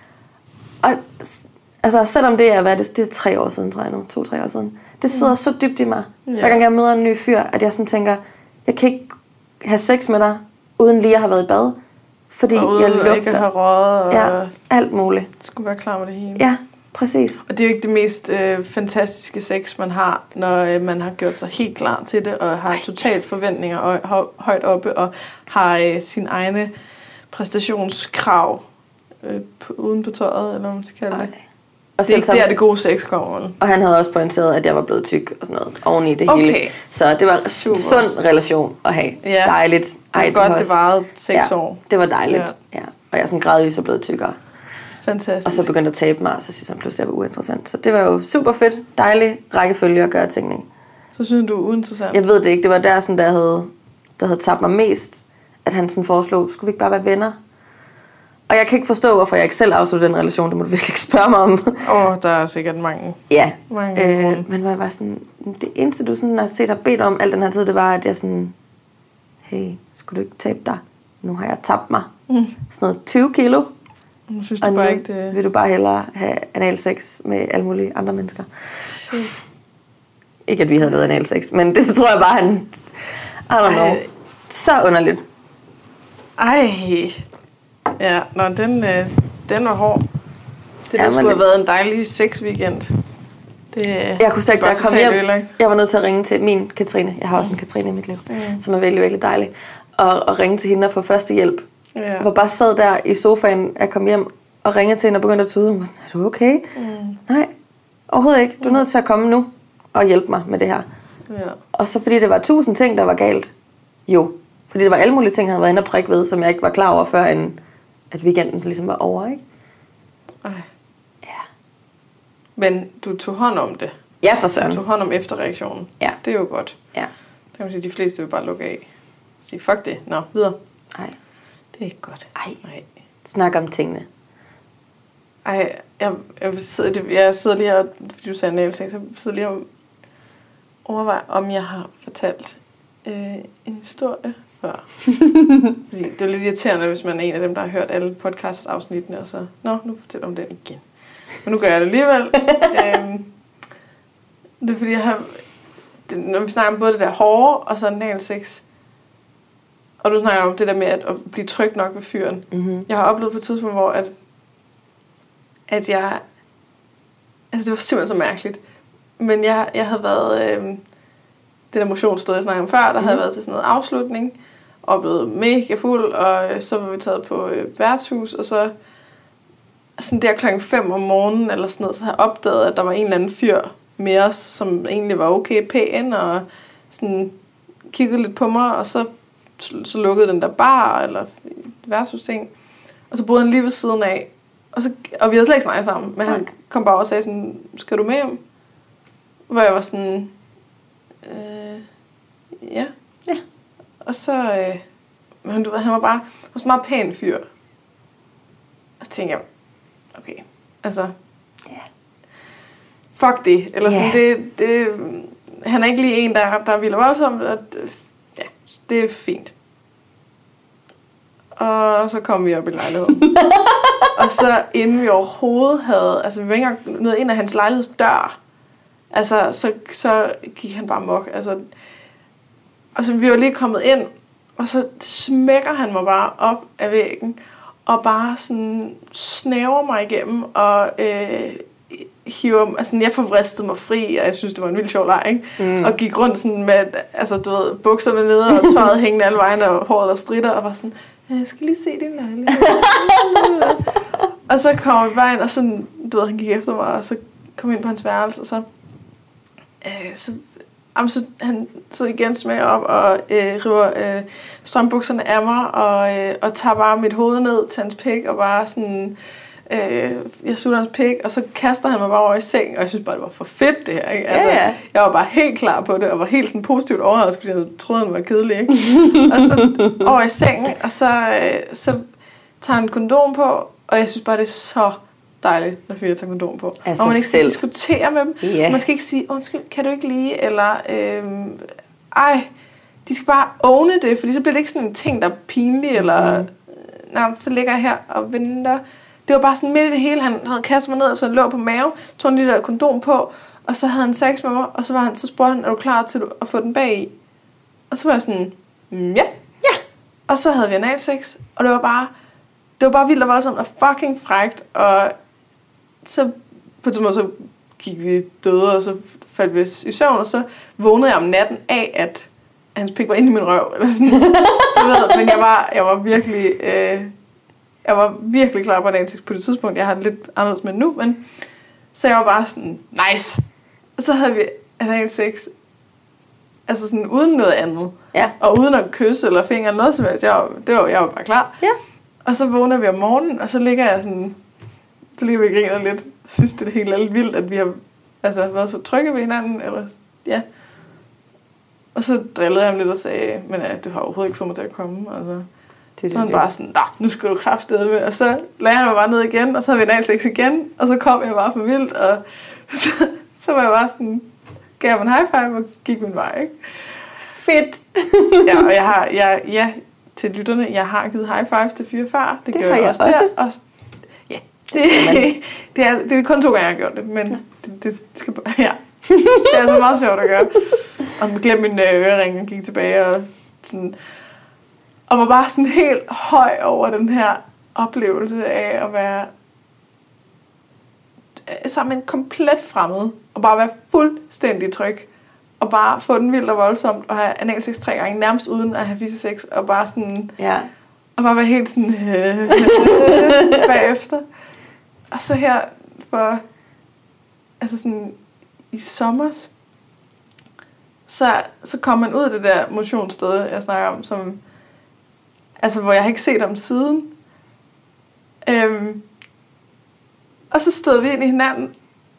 B: Og altså, selvom det er, hvad det, det er tre år siden, tror jeg nu, to-tre år siden, det sidder mm. så dybt i mig. Ja. Hver gang jeg møder en ny fyr, at jeg sådan tænker, jeg kan ikke have sex med dig, uden lige at have været i bad, fordi og jeg lugter.
A: Ikke have røget og
B: ja, alt muligt.
A: Skulle være klar med det hele.
B: Ja, præcis.
A: Og det er jo ikke det mest øh, fantastiske sex, man har, når øh, man har gjort sig helt klar til det, og har totalt forventninger og, hø- højt oppe, og har øh, sin egne præstationskrav øh, på, uden på tøjet, eller hvad man skal kalde det. Og det er ikke der, det gode sex kommer.
B: Og han havde også pointeret, at jeg var blevet tyk og sådan noget oven i det
A: okay.
B: hele. Så det var en sund relation at have.
A: Ja.
B: Dejligt.
A: Det var Ej, godt, det varede seks
B: ja,
A: år.
B: Det var dejligt. Ja. Ja. Og jeg er sådan gradvist så blevet tykkere.
A: Fantastisk.
B: Og så begyndte at tabe mig, og så synes han pludselig, at jeg var uinteressant. Så det var jo super fedt. Dejlig rækkefølge at gøre tingene i.
A: Så synes du, du er uinteressant?
B: Jeg ved det ikke. Det var der, sådan, der, havde, der havde tabt mig mest, at han sådan foreslog, skulle vi ikke bare være venner? Og jeg kan ikke forstå, hvorfor jeg ikke selv afsluttede den relation. Det må du virkelig ikke spørge mig om.
A: Åh, oh, der er sikkert mange.
B: Ja.
A: Mange
B: øh, men hvor jeg var sådan, det eneste, du sådan har set og bedt om al den her tid, det var, at jeg sådan, hey, skulle du ikke tabe dig? Nu har jeg tabt mig. Mm. Sådan noget tyve kilo.
A: Nu synes du
B: og
A: bare
B: nu
A: ikke, det...
B: vil du bare hellere have analsex med alle mulige andre mennesker.
A: Shit.
B: Ikke at vi havde noget analsex, men det tror jeg bare, han... I don't know. Ej. Så underligt.
A: Ej. Ja, nå, den, øh, den var hård. Det ja, der skulle
B: det...
A: have været en dejlig sex-weekend. Det,
B: jeg kunne ikke, da jeg kom hjem, ødelagt. Jeg var nødt til at ringe til min Katrine. Jeg har også en Katrine i mit liv, mm. som er virkelig, virkelig dejlig. Og, og ringe til hende og få førstehjælp. Ja. Jeg var bare sad der i sofaen, jeg kom hjem og ringede til hende og begyndte at tude. Hun var sådan, er du okay? Mm. Nej, overhovedet ikke. Du er nødt til at komme nu og hjælpe mig med det her. Ja. Og så fordi det var tusind ting, der var galt. Jo, fordi det var alle mulige ting, jeg havde været inde og prikke ved, som jeg ikke var klar over, før end, at weekenden ligesom var over, ikke?
A: Ej. Ja. Men du tog hånd om det.
B: Ja, for søren.
A: Du tog hånd om efterreaktionen. Ja. Det er jo godt.
B: Ja.
A: Det kan man sige, de fleste vil bare lukke af. Sige, fuck det. Nå, videre.
B: Nej.
A: Det er ikke godt.
B: Ej. Nej. Snak om tingene.
A: Ej, jeg, jeg, sidder, jeg sidder lige og, fordi du sagde analsex, så sidder lige og overvejer, om jeg har fortalt øh, en historie før. Fordi det er lidt irriterende, hvis man er en af dem, der har hørt alle podcast-afsnittene, og så, nå, nu fortæller jeg om den igen. Men nu gør jeg det alligevel. øhm, det er fordi, jeg har, det, når vi snakker om både det der hårde, og så analsex, og du snakker om det der med at, at blive tryg nok ved fyren. Mm-hmm. Jeg har oplevet på et tidspunkt, hvor at, at jeg... Altså, det var simpelthen så mærkeligt. Men jeg, jeg havde været... Øh, det der motionssted, jeg snakkede om før, der mm-hmm. havde været til sådan noget afslutning, og blevet mega fuld, og øh, så var vi taget på øh, værtshus, og så sådan der klokken fem om morgenen, eller sådan noget, så havde jeg opdaget, at der var en eller anden fyr med os, som egentlig var okay pæn, og sådan kiggede lidt på mig, og så så lukkede den der bar, eller værtshus ting. Og så boede han lige ved siden af. Og, så, og vi havde slet ikke snakket sammen. Men han kom bare og sagde sådan, skal du med hjem? Hvor jeg var sådan, øh, ja. ja. Og så, øh, han, du ved, han var bare han var så meget pæn fyr. Og så tænkte jeg, okay, altså, yeah. fuck det. Eller sådan, yeah. det, det, han er ikke lige en, der, der er vildt voldsomt, at ja, det er fint. Og så kom vi op i lejligheden. Og så inden vi overhovedet havde, altså vi var ikke engang nået ind af hans lejlighedsdør, altså så, så gik han bare mok. Altså, og så vi var lige kommet ind, og så smækker han mig bare op af væggen, og bare sådan snæver mig igennem, og øh, hiver, altså jeg forvristede mig fri, og jeg synes, det var en vildt sjov leg, ikke? Mm. Og gik rundt sådan med, altså du ved, bukserne nede, og tøjet hængende alle vejen, og håret der stritter, og var sådan, jeg skal lige se din lejlighed. Og så kom vi bare ind, og sådan, du ved, han gik efter mig, og så kom ind på hans værelse, og så, øh, så, jamen, så han så igen smækker op, og øh, river øh, strømbukserne af mig, og, øh, og tager bare mit hoved ned til hans pik, og bare sådan, øh, jeg sutter hans pik, og så kaster han mig bare over i seng, og jeg synes bare, det var for fedt det her, ikke? Altså, ja, ja. Jeg var bare helt klar på det, og var helt sådan positivt overrasket, fordi jeg troede, han var kedelig, ikke? Og så over i sengen, og så, øh, så tager han kondom på, og jeg synes bare, det er så dejligt, når fyre tager kondom på. Altså og man ikke skal selv. diskutere med dem. Yeah. Man skal ikke sige, undskyld, kan du ikke lige, eller øh, ej, de skal bare owne det, fordi så bliver det ikke sådan en ting, der er pinlig, eller mm. nej, så ligger jeg her og venter. Det var bare sådan midt i det hele, han havde kastet mig ned, og så han lå på maven, tog han lige der kondom på, og så havde han sex med mig, og så var han, så spurgte han, er du klar til at få den bag i? Og så var jeg sådan, mm, ja, ja. Og så havde vi analsex, og det var bare, det var bare vildt og voldsomt og fucking frækt, og så på et tidspunkt så gik vi døde, og så faldt vi i søvn, og så vågnede jeg om natten af, at hans pik var inde i min røv, eller sådan. ved, men jeg var, jeg var virkelig, øh, jeg var virkelig klar på analsex på det tidspunkt. Jeg har det lidt anderledes med nu, men så jeg var bare sådan, nice. Og så havde vi analsex, altså sådan uden noget andet, ja. Og uden at kysse eller fingre eller noget som helst. Jeg var, det var, jeg var bare klar. Ja. Og så vågner vi om morgenen, og så ligger jeg sådan, så ligger vi og griner lidt. Jeg synes, det er helt lidt vildt, at vi har altså, været så trygge ved hinanden. Eller, ja. Og så drillede jeg ham lidt og sagde, men ja, du har overhovedet ikke fået mig til at komme. Altså, det, det, så han det. bare sådan, nu skal du kraftedeme. Og så lagde han mig bare ned igen, og så havde vi analsex igen. Og så kom jeg bare for vildt, og så, så var jeg bare sådan, gav mig en high five og gik min vej, ikke?
B: Fedt.
A: Ja, og jeg har, jeg, ja, til lytterne, jeg har givet high fives til fyre før. Det, det gør jeg også, også der. Og Det, det, er, det er kun to gange, jeg har gjort det, men ja. det, det skal ja. Det er altså meget sjovt at gøre. Og jeg glemte min ørering og gik tilbage og sådan... Og var bare sådan helt høj over den her oplevelse af at være sammen med en komplet fremmed. Og bare være fuldstændig tryg. Og bare få den vildt og voldsomt. Og have analsex tre gange, nærmest uden at have fysisk sex. Og bare sådan...
B: Ja.
A: Og bare være helt sådan... Øh, bagefter. Og så her for... Altså sådan... I sommers... Så, så kom man ud af det der motionssted, jeg snakker om, som... Altså, hvor jeg har ikke set om siden. Øhm, og så stod vi ind i hinanden.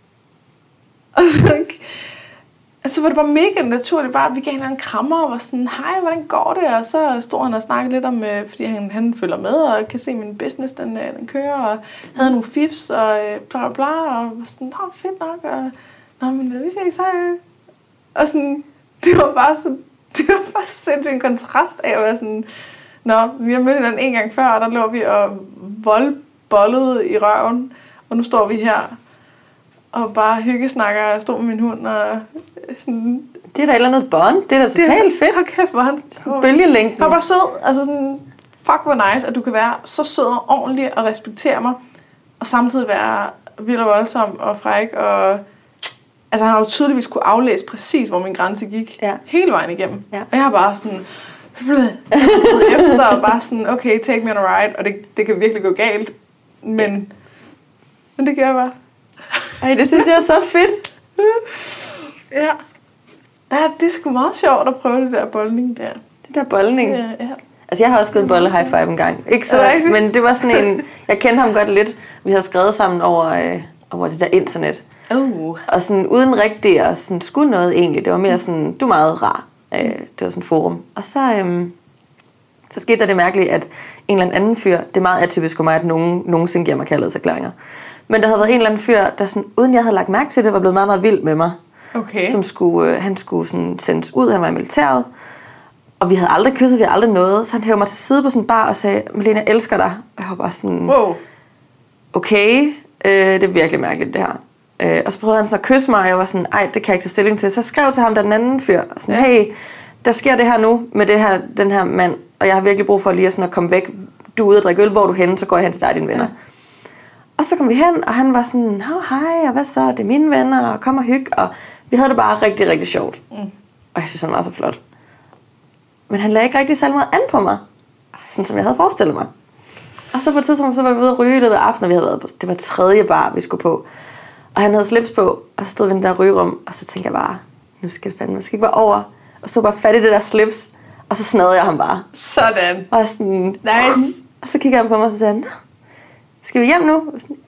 A: Og så, altså, var det bare mega naturligt. Bare, vi gav hinanden krammer og var sådan, hej, hvordan går det? Og så stod han og snakkede lidt om, øh, fordi han, han følger med og kan se min business, den, øh, den kører. Og havde nogle fifs og øh, bla bla bla. Og var sådan, nå, fedt nok. Og, nå, men vi ses, hej. Og sådan, det var bare sådan, det var bare sindssygt en kontrast af at være sådan... Nå, vi har mødt hinanden en gang før, og der lå vi og voldbollede i røven. Og nu står vi her og bare hyggesnakker og står med min hund. Og sådan,
B: det er da et eller andet bånd. Det er da totalt fedt.
A: Hold kæft, hvor han...
B: Bølgelængden.
A: Han var bare sød. Altså sådan, fuck hvor nice, at du kan være så sød og ordentlig og respektere mig. Og samtidig være vild og voldsom og fræk. Og, altså han har jo tydeligvis kunne aflæse præcis, hvor min grænse gik. Ja. Hele vejen igennem. Ja. Og jeg har bare sådan... efter og bare sådan, okay, take me on a ride, og det, det kan virkelig gå galt, men, men det gør jeg bare.
B: Ej, det synes jeg er så fedt.
A: Ja. Ja, det er sgu meget sjovt at prøve det der boldning der.
B: Det der boldning?
A: Ja, ja.
B: Altså, jeg har også skrevet en bolle high five en gang. Ikke så, ja, men det var sådan en, jeg kendte ham godt lidt. Vi havde skrevet sammen over, øh, over det der internet.
A: Oh.
B: Og sådan uden rigtig at sådan skulle noget egentlig. Det var mere sådan, du er meget rar. Øh, det var sådan et forum. Og så, øhm, så skete der det mærkeligt, at en eller anden fyr, det er meget atypisk for mig, at nogen nogensinde giver mig kærlighedserklæringer. Men der havde været en eller anden fyr, der sådan, uden jeg havde lagt mærke til det, var blevet meget, meget vild med mig.
A: Okay.
B: Som skulle, øh, han skulle sådan sendes ud, han var i militæret. Og vi havde aldrig kysset, vi havde aldrig noget. Så han hævde mig til side på sådan en bar og sagde, Malene, jeg elsker dig. Og jeg var bare sådan,
A: wow.
B: Okay, øh, det er virkelig mærkeligt det her. Øh, og så prøvede han sådan at kysse mig, og jeg var sådan, ej, det kan jeg ikke tage stilling til. Så jeg skrev til ham, der den anden fyr, og sådan, hey, der sker det her nu med det her, den her mand, og jeg har virkelig brug for lige at, sådan at komme væk. Du er ude og drikke øl, hvor er du henne, så går jeg hen til dig og dine venner. Ja. Og så kom vi hen, og han var sådan, hej, og hvad så, det er mine venner, og kom og hygge, og vi havde det bare rigtig, rigtig sjovt. Mm. Og jeg synes, han var så flot. Men han lagde ikke rigtig særlig meget an på mig, sådan som jeg havde forestillet mig. Og så på et tidspunkt, så var vi ude at ryge i løbet af aftenen, og vi havde været på, det var tredje bar, vi skulle på. Og han havde slips på, og så stod vi i den der rygerum, og så tænkte jeg bare, nu skal det fandme, jeg skal ikke være over. Og så bare fat i det der slips, og så snadede jeg ham bare.
A: Sådan.
B: Og sådan,
A: nice.
B: Og så kiggede han på mig, og så sagde han, skal vi hjem nu? Og sådan,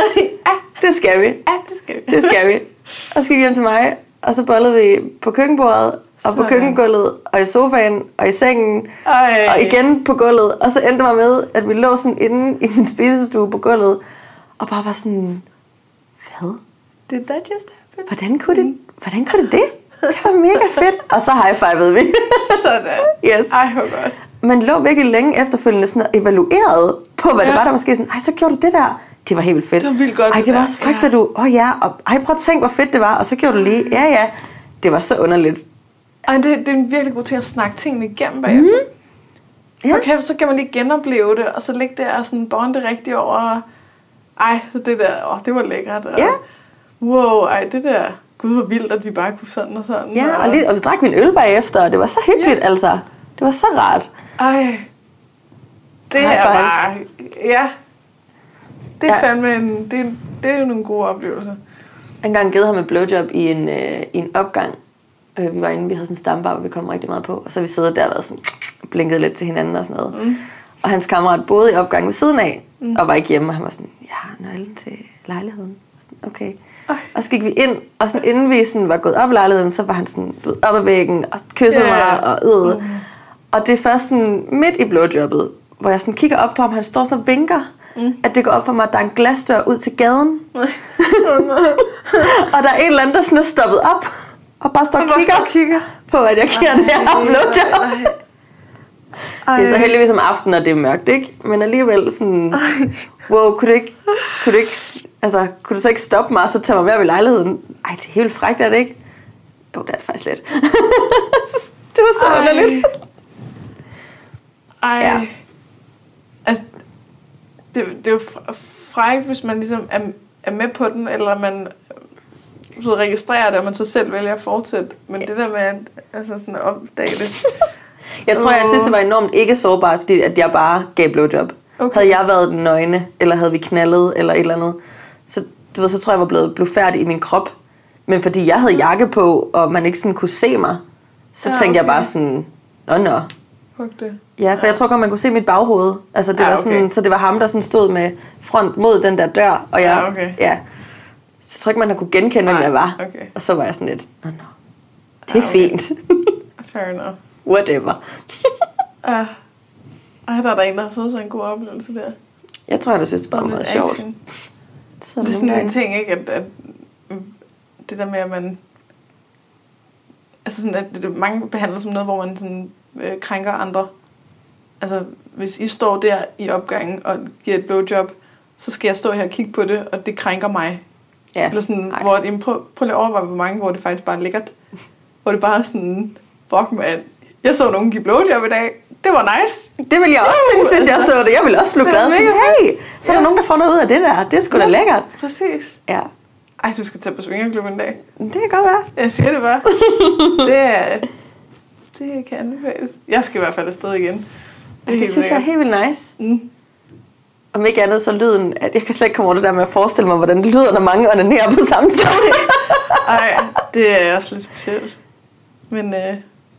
B: ja, det skal vi.
A: Ja, det skal vi.
B: Det skal vi. Og så gik vi hjem til mig, og så bollede vi på køkkenbordet, og på køkkengulvet, og i sofaen, og i sengen, Ej. og igen på gulvet. Og så endte det mig med, at vi lå sådan inde i min spisestue på gulvet, og bare var sådan, hvad?
A: Did that just happen?
B: Hvordan kunne det, hvordan kunne det det? Det var mega fedt. Og så high-fivede vi.
A: Sådan.
B: Yes.
A: Ej, hvor godt.
B: Man lå virkelig længe efterfølgende sådan og evaluerede på, hvad ja. det var, der måske sådan, ej, så gjorde du det der. Det var helt vildt fedt.
A: Det var vildt godt.
B: Ej, det var også frækt, at du, åh oh, ja, og ej, prøv at tænke, hvor fedt det var. Og så gjorde du lige, ja ja, det var så underligt.
A: Ej, det, det er en virkelig god ting at snakke tingene igennem bagefter. Mm. Ja. Okay, så kan man lige genopleve det, og så ligge der og sådan bonde rigtigt over, ej, det der, åh, det var lækkert. Og,
B: ja.
A: Wow, ej, det der, gud, hvor vildt, at vi bare kunne sådan og sådan.
B: Ja, og, og, lige, og vi drak min øl bagefter, og det var så hyggeligt, ja. altså. Det var så rart.
A: Ej, det High er fives. Bare, ja, det er ja. fandme en, det, er, det er jo nogle gode oplevelser.
B: En gang givet ham et blowjob i en, øh, i en opgang. Øh, vi var inde, vi havde sådan en stambar, hvor vi kom rigtig meget på, og så vi siddet der og været sådan, blinket lidt til hinanden og sådan noget. Mm. Og hans kammerat boede i opgangen ved siden af, mm. og var ikke hjemme, og han var sådan, ja, nøglen til lejligheden. Sådan, okay. Ej. Og så gik vi ind, og sådan, inden vi sådan var gået op i lejligheden, så var han sådan op ad væggen og kyssede yeah. mig og øde. Mm. Og det er først sådan midt i blowjobbet, hvor jeg sådan kigger op på ham, han står sådan og vinker, mm. at det går op for mig, at der er en glasdør ud til gaden. Oh, og der er en eller anden, der sådan er stoppet op, og bare står og kigger, kigger på, at jeg giver det her blowjob. Det er så heldigvis om aftenen, og det er mørkt, ikke? Men alligevel sådan, wow, kunne du ikke, kunne du ikke, altså, kunne du så ikke stoppe mig, og så tage mig med ved lejligheden? Ej, det er helt frækt, er det ikke? Jo, det er det faktisk lidt. Det var så underligt.
A: Ej. Ja. Altså, det, det er jo frækt, hvis man ligesom er, er med på den, eller man så registrerer det, og man så selv vælger at fortsætte. Men ja. Det der med at altså sådan at opdage det.
B: Jeg tror, jeg synes, det var enormt ikke sårbart, fordi at jeg bare gav blowjob. Okay. Havde jeg været den nøgne, eller havde vi knaldet, eller et eller andet, så, du ved, så tror jeg, jeg var blevet blufærdig i min krop. Men fordi jeg havde jakke på, og man ikke sådan kunne se mig, så ja, tænkte okay. jeg bare sådan, nå nå.
A: Fuck det.
B: Ja, for ja. Jeg tror godt, man kunne se mit baghoved. Altså, det ja, var sådan, okay. Så det var ham, der sådan stod med front mod den der dør, og jeg,
A: ja, okay.
B: ja. Så jeg tror ikke, man har kunne genkende, hvem jeg var.
A: Okay.
B: Og så var jeg sådan lidt, nå nå, det er ja, okay. fint.
A: Fair enough.
B: Whatever.
A: uh, ej, der er der en, der har fået sådan en god oplevelse der.
B: Jeg tror, jeg synes, det bare var meget sjovt.
A: Det, det er sådan en ting, ikke? At, at det der med, at man... Altså sådan, at det, mange behandler som noget, hvor man sådan, øh, krænker andre. Altså, hvis I står der i opgangen og giver et blowjob, så skal jeg stå her og kigge på det, og det krænker mig.
B: Ja.
A: Eller sådan, hvor det, prøv, prøv lige at overveje, hvor mange, hvor det faktisk bare er lækkert. Hvor det bare er sådan, fuck man, jeg så nogen give blowjob i dag. Det var nice.
B: Det ville jeg også synes, hvis jeg så det. Jeg ville også blive glad. Sådan, hey, så er der ja. nogen, der får noget ud af det der. Det er sgu da ja, lækkert.
A: Præcis.
B: Ja.
A: Ej, du skal tage på swingerklubben en dag.
B: Det kan godt være.
A: Jeg siger det bare. det, er, det kan anbefales. Jeg skal i hvert fald afsted igen.
B: Det, det synes jeg er helt vildt nice.
A: Mm.
B: Om ikke andet, så lyden, at jeg kan slet ikke komme over det der med at forestille mig, hvordan det lyder, når mange onanerer på samme tid.
A: Ej, det er også lidt specielt. Men, øh,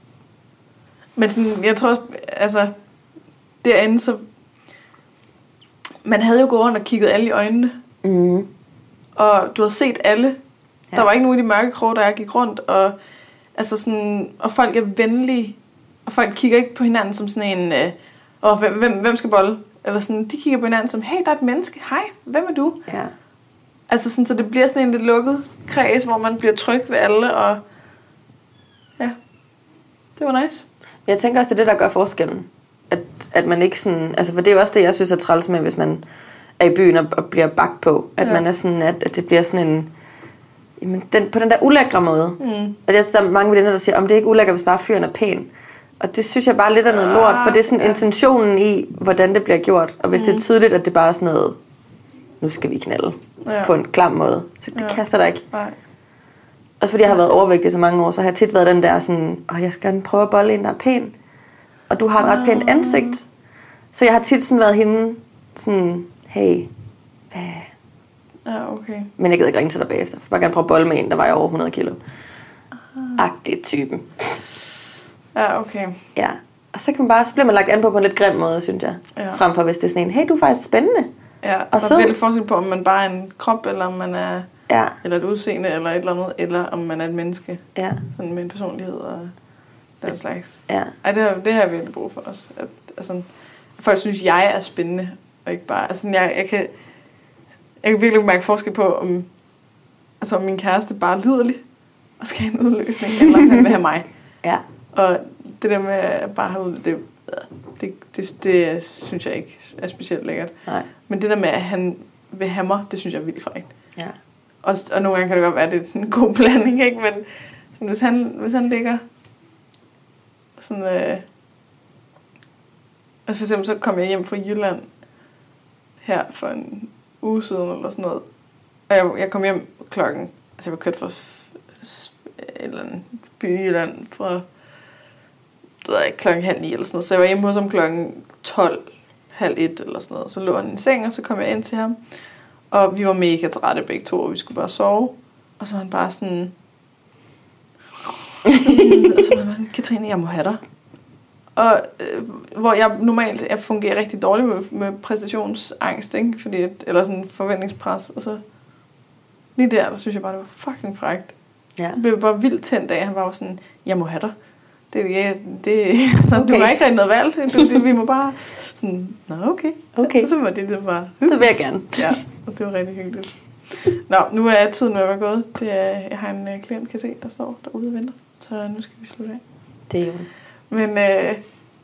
A: men sådan, jeg tror også, altså, derinde så, man havde jo gået rundt og kigget alle i øjnene.
B: Mm.
A: Og du har set alle. Ja. Der var ikke nogen i de mørke kroge, der jeg gik rundt. Og, altså sådan, og folk er venlige. Og folk kigger ikke på hinanden som sådan en, øh, åh, hvem, hvem, hvem skal bolle? Eller sådan, de kigger på hinanden som, hey, der er et menneske. Hej, hvem er du?
B: Ja.
A: Altså sådan, så det bliver sådan en lidt lukket kreds, hvor man bliver tryg ved alle. Og ja, det var nice.
B: Jeg tænker også, det er det, der gør forskellen. At, at man ikke sådan, altså for det er jo også det, jeg synes er træls med, hvis man er i byen og, og bliver bagt på. At ja. man er sådan, at, at det bliver sådan en, jamen, den, på den der ulækre måde.
A: Mm.
B: Og der er mange veninder, der siger, om det er ikke ulækkert, hvis bare fyren er pæn. Og det synes jeg bare lidt er noget lort, for det er sådan ja. intentionen i, hvordan det bliver gjort. Og hvis mm. det er tydeligt, at det bare er sådan noget, nu skal vi knalde ja. på en klam måde, så det ja. kaster der ikke.
A: Nej.
B: Også fordi jeg har været overvægtig i så mange år, så har jeg tit været den der sådan, åh, jeg skal gerne prøve at bolle en, der er pæn. Og du har et ret pænt ansigt. Så jeg har tit sådan været hende, sådan, hey, hvad?
A: Ja, okay.
B: Men jeg gider ikke ringe til dig bagefter. Jeg vil bare gerne prøve at bolle med en, der var over hundrede kilo. Agtig typen.
A: Ja, okay.
B: Ja, og så, kan man bare, så bliver man lagt an på på en lidt grim måde, synes jeg.
A: Ja.
B: Frem for hvis det er sådan en, hey, du er faktisk spændende.
A: Ja, og der så bliver det forskel på, om man bare er en krop, eller om man er,
B: ja.
A: eller et udseende, eller et eller andet, eller om man er et menneske.
B: Ja.
A: Sådan med en personlighed og den slags.
B: Ja.
A: Ej, det har, det har jeg virkelig brug for også. At, altså, folk synes, jeg er spændende, og ikke bare, altså jeg, jeg kan, jeg kan virkelig mærke forskel på, om, altså, om min kæreste bare er liderlig, og skal have en udløsning, eller om han vil have mig.
B: Ja.
A: Og det der med at bare have ud, det, det, det, det synes jeg ikke er specielt lækkert.
B: Nej.
A: Men det der med, at han vil have mig, det synes jeg er vildt frækt.
B: Ja.
A: Og, og nogle gange kan det godt være, at det er sådan en god blanding, ikke? Men sådan, hvis, han, hvis han ligger sådan... Øh, altså for eksempel, så kom jeg hjem fra Jylland her for en uge siden, eller sådan noget. Og jeg, jeg kom hjem klokken... Altså jeg var kørt fra et eller andet by i Jylland fra... Det ved jeg ikke, klokken halv ni eller sådan noget. Så jeg var hjemme hos ham klokken tolv, halv et eller sådan noget. Så lå han i en seng, og så kom jeg ind til ham. Og vi var mega trætte begge to, og vi skulle bare sove. Og så var han bare sådan... og så var han bare sådan, Katrine, jeg må have dig. Og øh, hvor jeg normalt jeg fungerer rigtig dårligt med, med præstationsangst, ikke? Fordi, eller sådan forventningspres. Og så lige der, der synes jeg bare, det var fucking frækt.
B: Ja.
A: Jeg blev bare vildt tændt af, han var jo sådan, jeg må have dig. Det, ja, det, så okay. Du har ikke rigtig noget valg. Det, det, vi må bare sådan, nå okay.
B: Okay.
A: Og så var det, det bare...
B: Det vil jeg gerne.
A: Ja, og det var rigtig hyggeligt. Nå, nu er tiden ved at være gået. Det er, jeg har en uh, klient, kan se, der står derude og venter. Så nu skal vi slutte af.
B: Det er jo.
A: Men øh,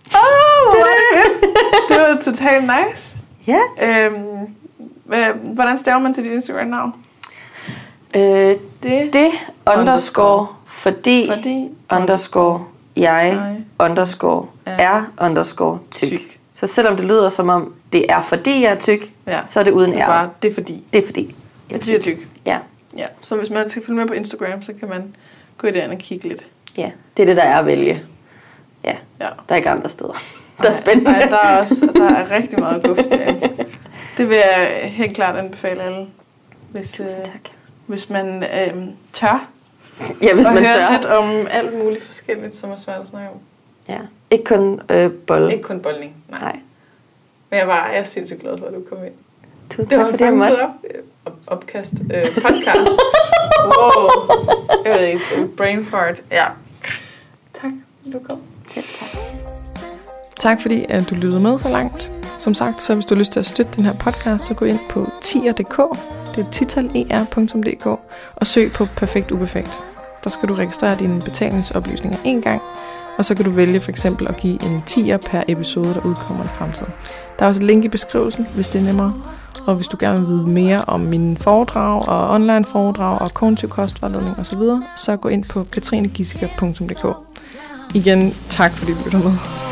A: Åh, oh, det var totalt nice.
B: Ja.
A: Øhm, hvordan staver man til dit Instagram-navn?
B: Øh, det, det underscore, fordi, fordi underscore, jeg, jeg underscore, er underscore tyk. tyk. Så selvom det lyder som om, det er fordi jeg er tyk, ja. Så er det uden
A: det er. Bare, det er fordi.
B: Det er fordi.
A: Jeg er, fordi jeg er tyk.
B: Ja.
A: Ja. Så hvis man skal følge med på Instagram, så kan man gå derind og kigge lidt.
B: Ja, det er det, der er at vælge. Ja, ja. Der er ikke andre steder. Der er spændende.
A: Nej, der er også der er rigtig meget guft. Ja. Det vil jeg helt klart anbefale alle, hvis, øh, hvis man øh, tør.
B: Ja, hvis
A: og
B: man
A: høre
B: tør.
A: lidt om alt muligt forskelligt, som er svært at snakke om.
B: Ja, ikke kun øh, bold.
A: Ikke kun boldning, nej. nej. Men jeg var jeg er sindssygt glad for, at du kom ind.
B: Tusind tak for det, jeg måtte.
A: Op, op, opkast, øh, podcast. Wow. Jeg ved ikke, brain fart. Ja. Tak, du kom.
B: Tak.
A: Tak fordi at du lyttede med så langt. Som sagt, så hvis du har lyst til at støtte den her podcast, så gå ind på tier punktum d k, det er titaler punktum d k, og søg på Perfekt Uperfekt. Der skal du registrere dine betalingsoplysninger en gang, og så kan du vælge for eksempel at give en tier per episode, der udkommer i fremtiden. Der er også et link i beskrivelsen, hvis det er nemmere. Og hvis du gerne vil vide mere om mine foredrag og online foredrag og kognitiv kostvejledning osv., så gå ind på katrinegissiker punktum d k. Igen, tak fordi du lytter med.